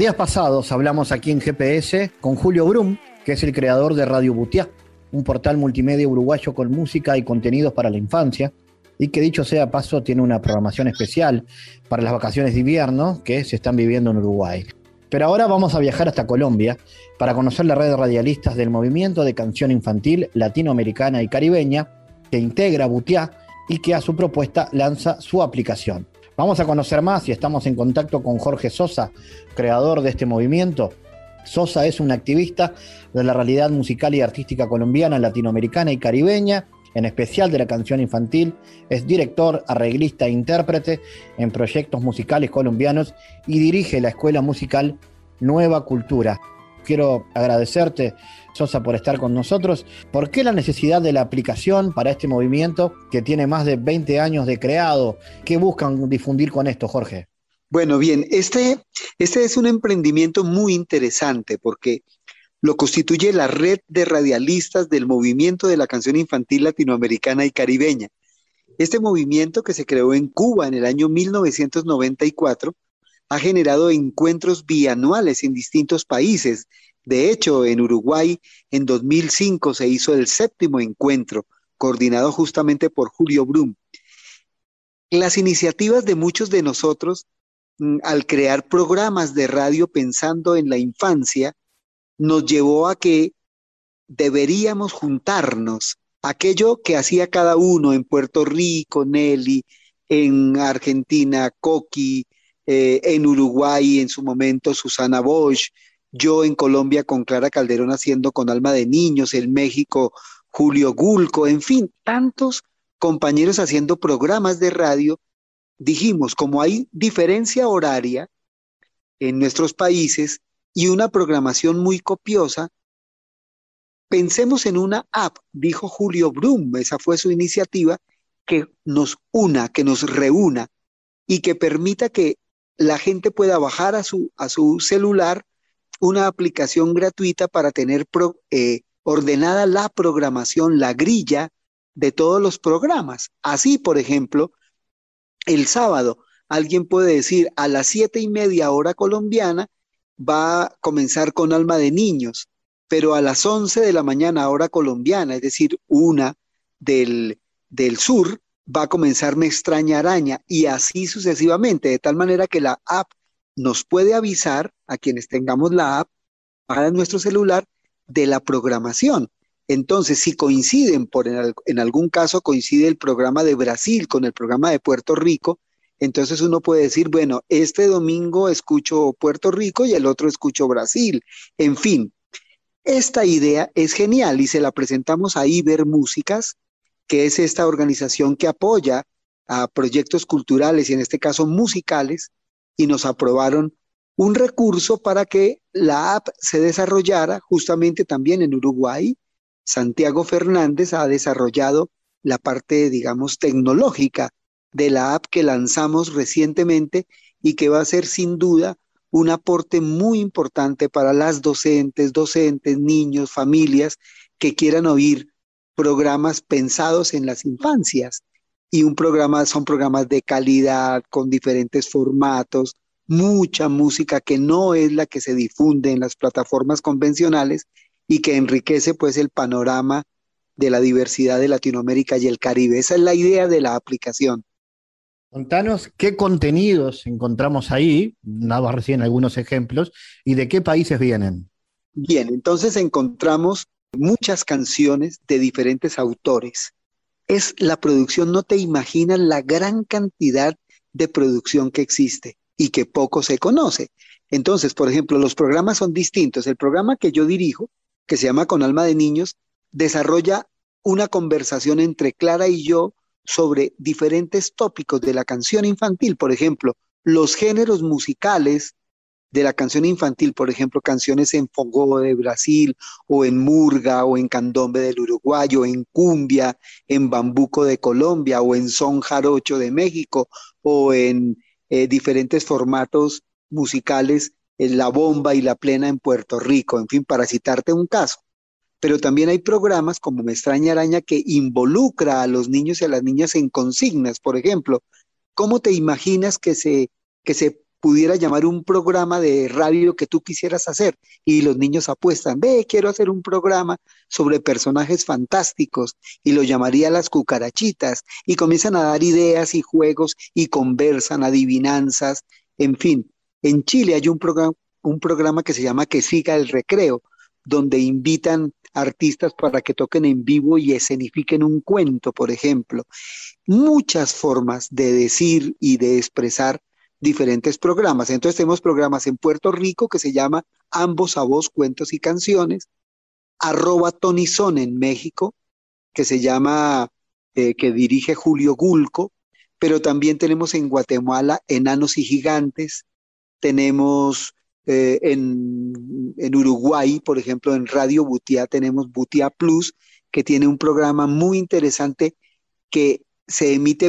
Días pasados hablamos aquí en GPS con Julio Brum, que es el creador de Radio Butiá, un portal multimedia uruguayo con música y contenidos para la infancia, y que dicho sea paso tiene una programación especial para las vacaciones de invierno que se están viviendo en Uruguay. Pero ahora vamos a viajar hasta Colombia para conocer la red de radialistas del movimiento de canción infantil latinoamericana y caribeña que integra Butiá y que a su propuesta lanza su aplicación. Vamos a conocer más y estamos en contacto con Jorge Sosa, creador de este movimiento. Sosa es un activista de la realidad musical y artística colombiana, latinoamericana y caribeña, en especial de la canción infantil. Es director, arreglista e intérprete en proyectos musicales colombianos y dirige la escuela musical Nueva Cultura. Quiero agradecerte, Sosa, por estar con nosotros. ¿Por qué la necesidad de la aplicación para este movimiento que tiene más de 20 años de creado? ¿Qué buscan difundir con esto, Jorge? Bueno, bien, este es un emprendimiento muy interesante porque lo constituye la red de radialistas del movimiento de la canción infantil latinoamericana y caribeña. Este movimiento, que se creó en Cuba en el año 1994, ha generado encuentros bianuales en distintos países. De hecho, en Uruguay, en 2005 se hizo el 7º encuentro, coordinado justamente por Julio Brum. Las iniciativas de muchos de nosotros, al crear programas de radio pensando en la infancia, nos llevó a que deberíamos juntarnos. Aquello que hacía cada uno en Puerto Rico, Nelly, en Argentina, Coqui, en Uruguay, en su momento, Susana Bosch, yo en Colombia con Clara Calderón haciendo Con Alma de Niños, en México, Julio Gulco, en fin, tantos compañeros haciendo programas de radio. Dijimos, como hay diferencia horaria en nuestros países y una programación muy copiosa, pensemos en una app, dijo Julio Brum, esa fue su iniciativa, que nos una, que nos reúna y que permita que la gente pueda bajar a su celular una aplicación gratuita para tener ordenada la programación, la grilla de todos los programas. Así, por ejemplo, el sábado alguien puede decir a las 7:30 hora colombiana va a comenzar Con Alma de Niños, pero a las 11 de la mañana hora colombiana, es decir, 1 del sur, va a comenzar Me Extraña Araña, y así sucesivamente, de tal manera que la app nos puede avisar a quienes tengamos la app para nuestro celular de la programación. Entonces, si coinciden, en algún caso coincide el programa de Brasil con el programa de Puerto Rico, entonces uno puede decir, bueno, este domingo escucho Puerto Rico y el otro escucho Brasil. En fin, esta idea es genial y se la presentamos a Iber Músicas, que es esta organización que apoya a proyectos culturales y en este caso musicales, y nos aprobaron un recurso para que la app se desarrollara justamente también en Uruguay. Santiago Fernández ha desarrollado la parte, digamos, tecnológica de la app que lanzamos recientemente y que va a ser sin duda un aporte muy importante para las docentes, niños, familias que quieran oír programas pensados en las infancias. Y son programas de calidad, con diferentes formatos, mucha música que no es la que se difunde en las plataformas convencionales y que enriquece pues el panorama de la diversidad de Latinoamérica y el Caribe. Esa es la idea de la aplicación. Contanos qué contenidos encontramos ahí, dabas recién algunos ejemplos, y de qué países vienen. Bien, entonces encontramos muchas canciones de diferentes autores. Es la producción, no te imaginas la gran cantidad de producción que existe y que poco se conoce. Entonces, por ejemplo, los programas son distintos. El programa que yo dirijo, que se llama Con Alma de Niños, desarrolla una conversación entre Clara y yo sobre diferentes tópicos de la canción infantil. Por ejemplo, los géneros musicales de la canción infantil, por ejemplo, canciones en fogó de Brasil, o en murga, o en candombe del Uruguay, o en cumbia, en bambuco de Colombia, o en son jarocho de México, o en diferentes formatos musicales, en la bomba y la plena en Puerto Rico, en fin, para citarte un caso. Pero también hay programas como Me Extraña Araña que involucra a los niños y a las niñas en consignas. Por ejemplo, ¿cómo te imaginas que se pudiera llamar un programa de radio que tú quisieras hacer y los niños apuestan, quiero hacer un programa sobre personajes fantásticos y lo llamaría Las Cucarachitas y comienzan a dar ideas y juegos y conversan, adivinanzas, en fin. En Chile hay un programa que se llama Que Siga el Recreo, donde invitan artistas para que toquen en vivo y escenifiquen un cuento, por ejemplo. Muchas formas de decir y de expresar diferentes programas. Entonces tenemos programas en Puerto Rico que se llama Ambos a Voz, Cuentos y Canciones, @Tonizón en México, que se llama, que dirige Julio Gulco, pero también tenemos en Guatemala Enanos y Gigantes, tenemos en Uruguay, por ejemplo, en Radio Butiá tenemos Butiá Plus, que tiene un programa muy interesante que se emite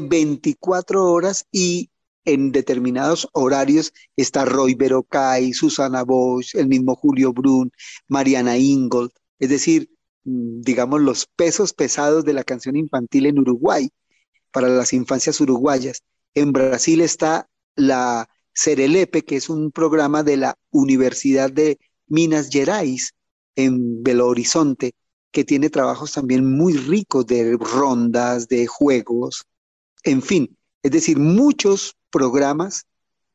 24 horas y en determinados horarios está Roy Berocay, Susana Bosch, el mismo Julio Brun, Mariana Ingold, es decir, digamos los pesos pesados de la canción infantil en Uruguay, para las infancias uruguayas. En Brasil está la Serelepe, que es un programa de la Universidad de Minas Gerais en Belo Horizonte, que tiene trabajos también muy ricos de rondas, de juegos, en fin, es decir, muchos programas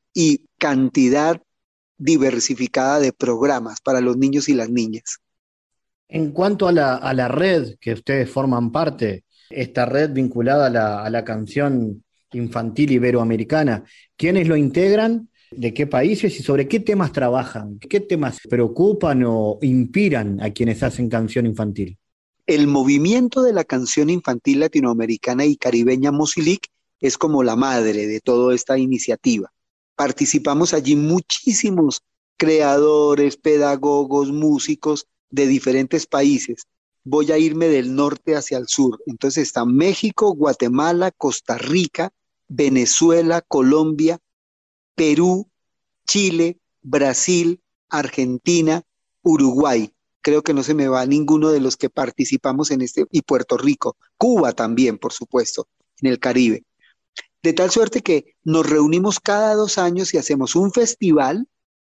y cantidad diversificada de programas para los niños y las niñas. En cuanto a la red que ustedes forman parte, esta red vinculada a la canción infantil iberoamericana, ¿quiénes lo integran? ¿De qué países y sobre qué temas trabajan? ¿Qué temas preocupan o inspiran a quienes hacen canción infantil? El movimiento de la canción infantil latinoamericana y caribeña Mosilic es como la madre de toda esta iniciativa. Participamos allí muchísimos creadores, pedagogos, músicos de diferentes países. Voy a irme del norte hacia el sur. Entonces está México, Guatemala, Costa Rica, Venezuela, Colombia, Perú, Chile, Brasil, Argentina, Uruguay. Creo que no se me va ninguno de los que participamos en y Puerto Rico. Cuba también, por supuesto, en el Caribe. De tal suerte que nos reunimos cada 2 años y hacemos un festival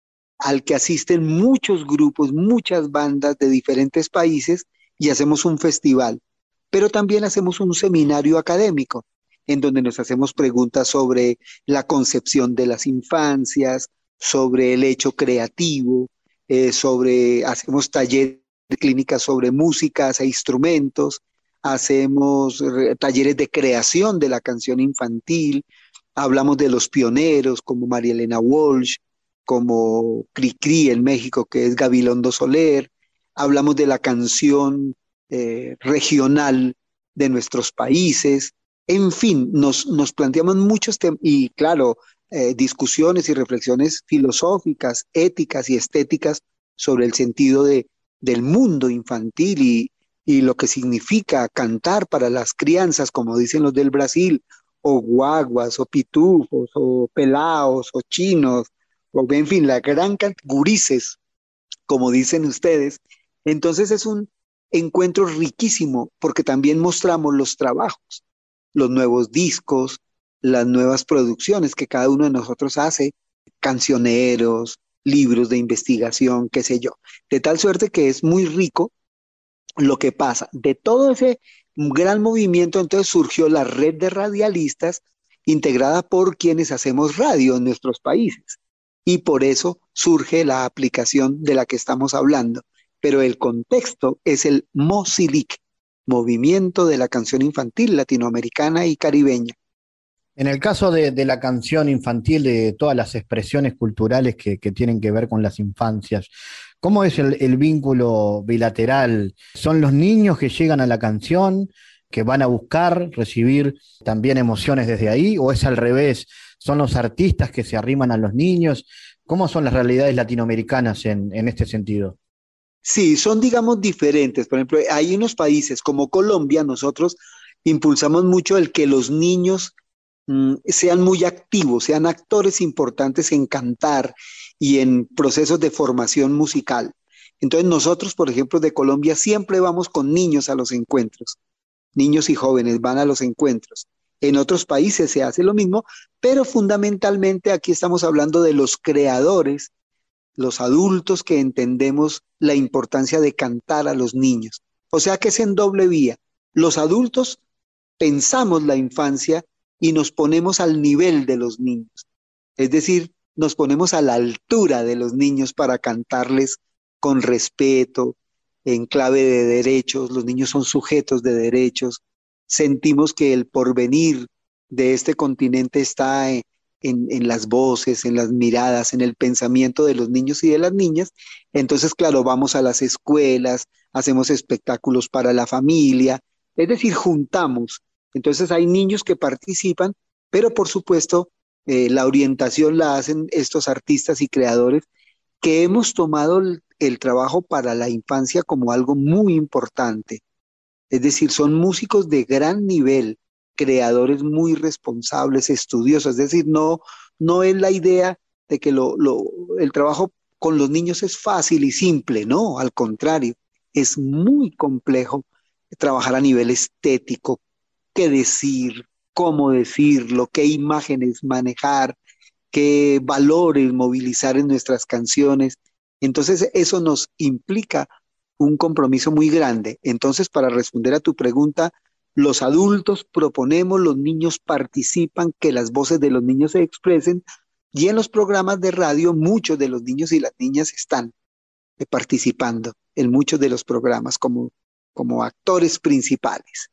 al que asisten muchos grupos, muchas bandas de diferentes países y hacemos un festival. Pero también hacemos un seminario académico en donde nos hacemos preguntas sobre la concepción de las infancias, sobre el hecho creativo, hacemos talleres de clínicas sobre músicas e instrumentos, hacemos talleres de creación de la canción infantil, hablamos de los pioneros como María Elena Walsh, como Cricri en México, que es Gabilondo Soler, hablamos de la canción regional de nuestros países, en fin, nos planteamos muchos temas y claro, discusiones y reflexiones filosóficas, éticas y estéticas sobre el sentido del mundo infantil y lo que significa cantar para las crianzas, como dicen los del Brasil, o guaguas, o pitufos, o pelaos, o chinos, o en fin, la gran cantidad, gurises, como dicen ustedes. Entonces es un encuentro riquísimo, porque también mostramos los trabajos, los nuevos discos, las nuevas producciones que cada uno de nosotros hace, cancioneros, libros de investigación, qué sé yo. De tal suerte que es muy rico lo que pasa. De todo ese gran movimiento, entonces surgió la red de radialistas integrada por quienes hacemos radio en nuestros países. Y por eso surge la aplicación de la que estamos hablando. Pero el contexto es el Mosilic, Movimiento de la Canción Infantil Latinoamericana y Caribeña. En el caso de la canción infantil, de todas las expresiones culturales que tienen que ver con las infancias, ¿cómo es el vínculo bilateral? ¿Son los niños que llegan a la canción, que van a buscar recibir también emociones desde ahí? ¿O es al revés? ¿Son los artistas que se arriman a los niños? ¿Cómo son las realidades latinoamericanas en este sentido? Sí, son, digamos, diferentes. Por ejemplo, hay unos países como Colombia, nosotros impulsamos mucho el que los niños sean muy activos, sean actores importantes en cantar y en procesos de formación musical. Entonces nosotros, por ejemplo, de Colombia siempre vamos con niños a los encuentros. Niños y jóvenes van a los encuentros. En otros países se hace lo mismo, pero fundamentalmente aquí estamos hablando de los creadores, los adultos que entendemos la importancia de cantar a los niños. O sea que es en doble vía. Los adultos pensamos la infancia y nos ponemos al nivel de los niños. Es decir, nos ponemos a la altura de los niños para cantarles con respeto, en clave de derechos. Los niños son sujetos de derechos. Sentimos que el porvenir de este continente está en las voces, en las miradas, en el pensamiento de los niños y de las niñas. Entonces, claro, vamos a las escuelas, hacemos espectáculos para la familia, es decir, juntamos. Entonces hay niños que participan, pero por supuesto la orientación la hacen estos artistas y creadores que hemos tomado el trabajo para la infancia como algo muy importante. Es decir, son músicos de gran nivel, creadores muy responsables, estudiosos. Es decir, no es la idea de que el trabajo con los niños es fácil y simple, no, al contrario, es muy complejo trabajar a nivel estético, qué decir, cómo decirlo, qué imágenes manejar, qué valores movilizar en nuestras canciones. Entonces eso nos implica un compromiso muy grande. Entonces, para responder a tu pregunta, los adultos proponemos, los niños participan, que las voces de los niños se expresen, y en los programas de radio muchos de los niños y las niñas están participando en muchos de los programas como actores principales.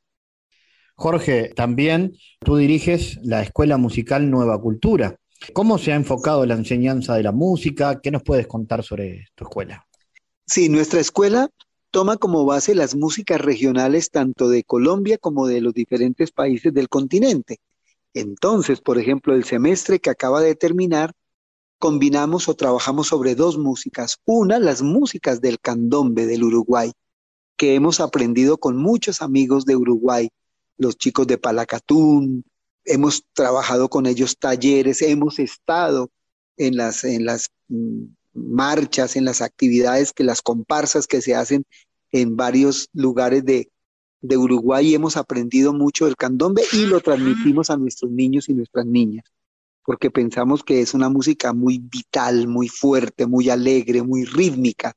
Jorge, también tú diriges la Escuela Musical Nueva Cultura. ¿Cómo se ha enfocado la enseñanza de la música? ¿Qué nos puedes contar sobre tu escuela? Sí, nuestra escuela toma como base las músicas regionales tanto de Colombia como de los diferentes países del continente. Entonces, por ejemplo, el semestre que acaba de terminar, combinamos o trabajamos sobre dos músicas. Una, las músicas del candombe del Uruguay, que hemos aprendido con muchos amigos de Uruguay, los chicos de Palacatún, hemos trabajado con ellos talleres, hemos estado en las marchas, en las actividades, las comparsas que se hacen en varios lugares de Uruguay, y hemos aprendido mucho del candombe y lo transmitimos a nuestros niños y nuestras niñas, porque pensamos que es una música muy vital, muy fuerte, muy alegre, muy rítmica.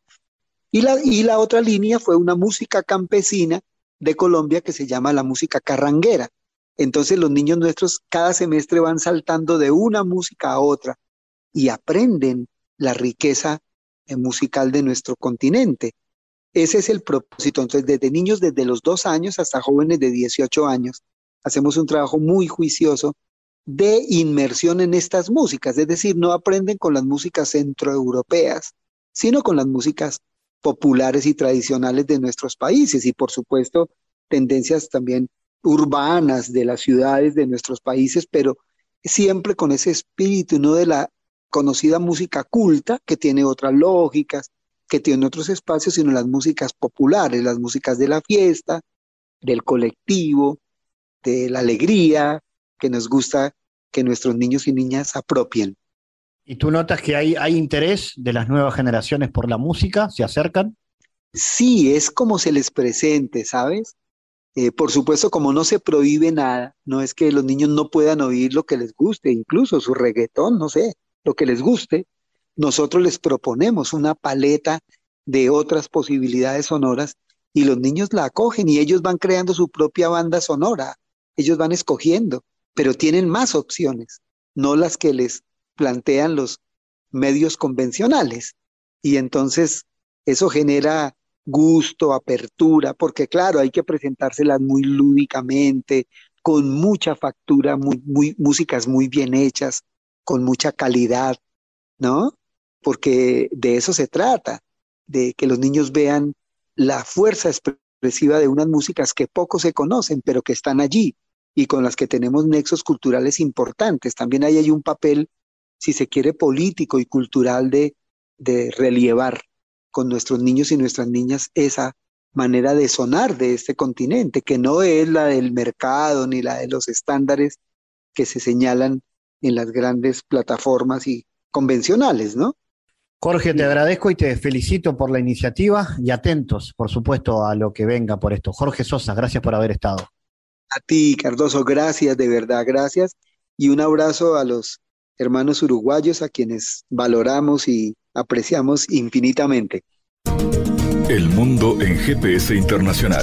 Y la otra línea fue una música campesina de Colombia que se llama la música carranguera. Entonces los niños nuestros cada semestre van saltando de una música a otra y aprenden la riqueza musical de nuestro continente. Ese es el propósito. Entonces, desde niños desde los 2 años hasta jóvenes de 18 años, hacemos un trabajo muy juicioso de inmersión en estas músicas. Es decir, no aprenden con las músicas centroeuropeas, sino con las músicas populares y tradicionales de nuestros países, y por supuesto tendencias también urbanas de las ciudades de nuestros países, pero siempre con ese espíritu, no de la conocida música culta, que tiene otras lógicas, que tiene otros espacios, sino las músicas populares, las músicas de la fiesta, del colectivo, de la alegría, que nos gusta que nuestros niños y niñas apropien. ¿Y tú notas que hay interés de las nuevas generaciones por la música? ¿Se acercan? Sí, es como se les presente, ¿sabes? Por supuesto, como no se prohíbe nada, no es que los niños no puedan oír lo que les guste, incluso su reggaetón, no sé, lo que les guste. Nosotros les proponemos una paleta de otras posibilidades sonoras y los niños la acogen y ellos van creando su propia banda sonora. Ellos van escogiendo, pero tienen más opciones, no las que les plantean los medios convencionales. Y entonces eso genera gusto, apertura, porque claro, hay que presentárselas muy lúdicamente, con mucha factura, músicas muy bien hechas, con mucha calidad, ¿no? Porque de eso se trata, de que los niños vean la fuerza expresiva de unas músicas que poco se conocen, pero que están allí y con las que tenemos nexos culturales importantes. También hay un papel, si se quiere, político y cultural de relievar con nuestros niños y nuestras niñas esa manera de sonar de este continente, que no es la del mercado ni la de los estándares que se señalan en las grandes plataformas y convencionales, ¿no? Jorge, te agradezco y te felicito por la iniciativa y atentos, por supuesto, a lo que venga por esto. Jorge Sosa, gracias por haber estado. A ti, Cardoso, gracias, de verdad, gracias. Y un abrazo a los hermanos uruguayos a quienes valoramos y apreciamos infinitamente. El mundo en GPS Internacional.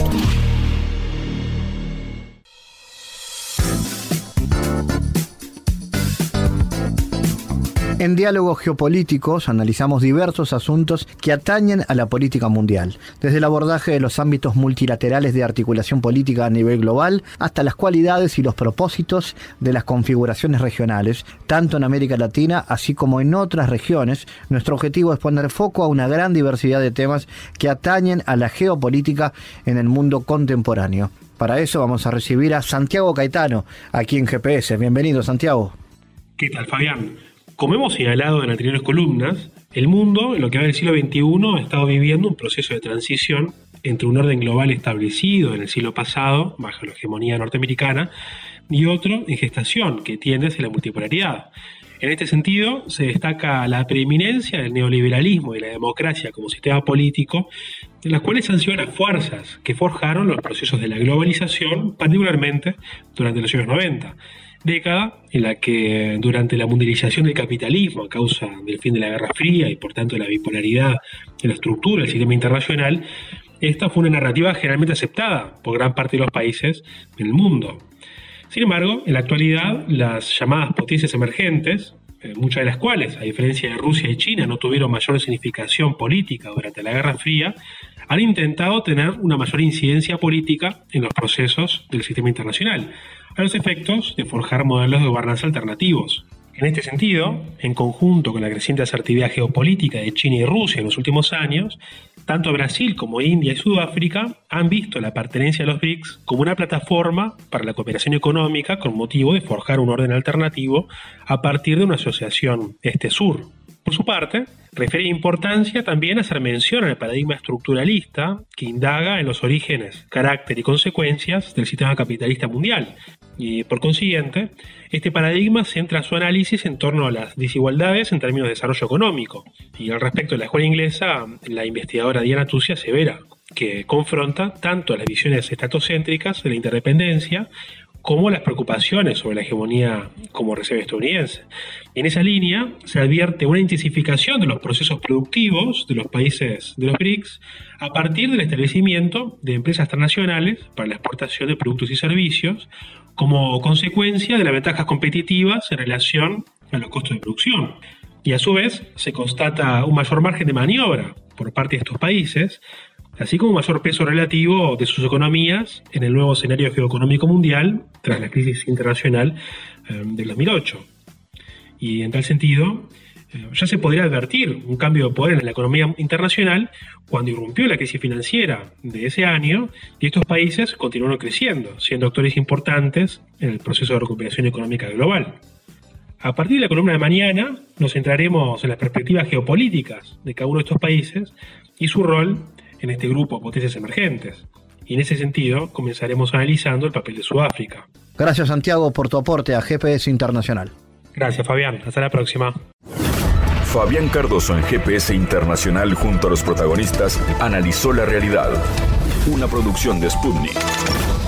En Diálogos Geopolíticos analizamos diversos asuntos que atañen a la política mundial, desde el abordaje de los ámbitos multilaterales de articulación política a nivel global hasta las cualidades y los propósitos de las configuraciones regionales, tanto en América Latina así como en otras regiones. Nuestro objetivo es poner foco a una gran diversidad de temas que atañen a la geopolítica en el mundo contemporáneo. Para eso vamos a recibir a Santiago Caetano, aquí en GPS. Bienvenido, Santiago. ¿Qué tal, Fabián? Como hemos señalado en anteriores columnas, el mundo, en lo que va del siglo XXI, ha estado viviendo un proceso de transición entre un orden global establecido en el siglo pasado, bajo la hegemonía norteamericana, y otro en gestación, que tiende hacia la multipolaridad. En este sentido, se destaca la preeminencia del neoliberalismo y la democracia como sistema político, en las cuales han sido las fuerzas que forjaron los procesos de la globalización, particularmente durante los años 90. Década en la que, durante la mundialización del capitalismo a causa del fin de la Guerra Fría y por tanto de la bipolaridad en la estructura del sistema internacional, esta fue una narrativa generalmente aceptada por gran parte de los países del mundo. Sin embargo, en la actualidad, las llamadas potencias emergentes, muchas de las cuales, a diferencia de Rusia y China, no tuvieron mayor significación política durante la Guerra Fría, han intentado tener una mayor incidencia política en los procesos del sistema internacional, a los efectos de forjar modelos de gobernanza alternativos. En este sentido, en conjunto con la creciente asertividad geopolítica de China y Rusia en los últimos años, tanto Brasil como India y Sudáfrica han visto la pertenencia a los BRICS como una plataforma para la cooperación económica con motivo de forjar un orden alternativo a partir de una asociación Este-Sur. Por su parte, refiere importancia también hacer mención al paradigma estructuralista que indaga en los orígenes, carácter y consecuencias del sistema capitalista mundial. Y por consiguiente, este paradigma centra su análisis en torno a las desigualdades en términos de desarrollo económico. Y al respecto de la escuela inglesa, la investigadora Diana Tucci asevera que confronta tanto las visiones estatocéntricas de la interdependencia como las preocupaciones sobre la hegemonía como reserva estadounidense. En esa línea se advierte una intensificación de los procesos productivos de los países de los BRICS a partir del establecimiento de empresas transnacionales para la exportación de productos y servicios como consecuencia de las ventajas competitivas en relación a los costos de producción. Y a su vez se constata un mayor margen de maniobra por parte de estos países, así como un mayor peso relativo de sus economías en el nuevo escenario geoeconómico mundial tras la crisis internacional del 2008. Y en tal sentido, ya se podría advertir un cambio de poder en la economía internacional cuando irrumpió la crisis financiera de ese año y estos países continuaron creciendo, siendo actores importantes en el proceso de recuperación económica global. A partir de la columna de mañana nos centraremos en las perspectivas geopolíticas de cada uno de estos países y su rol en este grupo de potencias emergentes. Y en ese sentido comenzaremos analizando el papel de Sudáfrica. Gracias, Santiago, por tu aporte a GPS Internacional. Gracias, Fabián. Hasta la próxima. Fabián Cardoso en GPS Internacional junto a los protagonistas analizó la realidad. Una producción de Sputnik.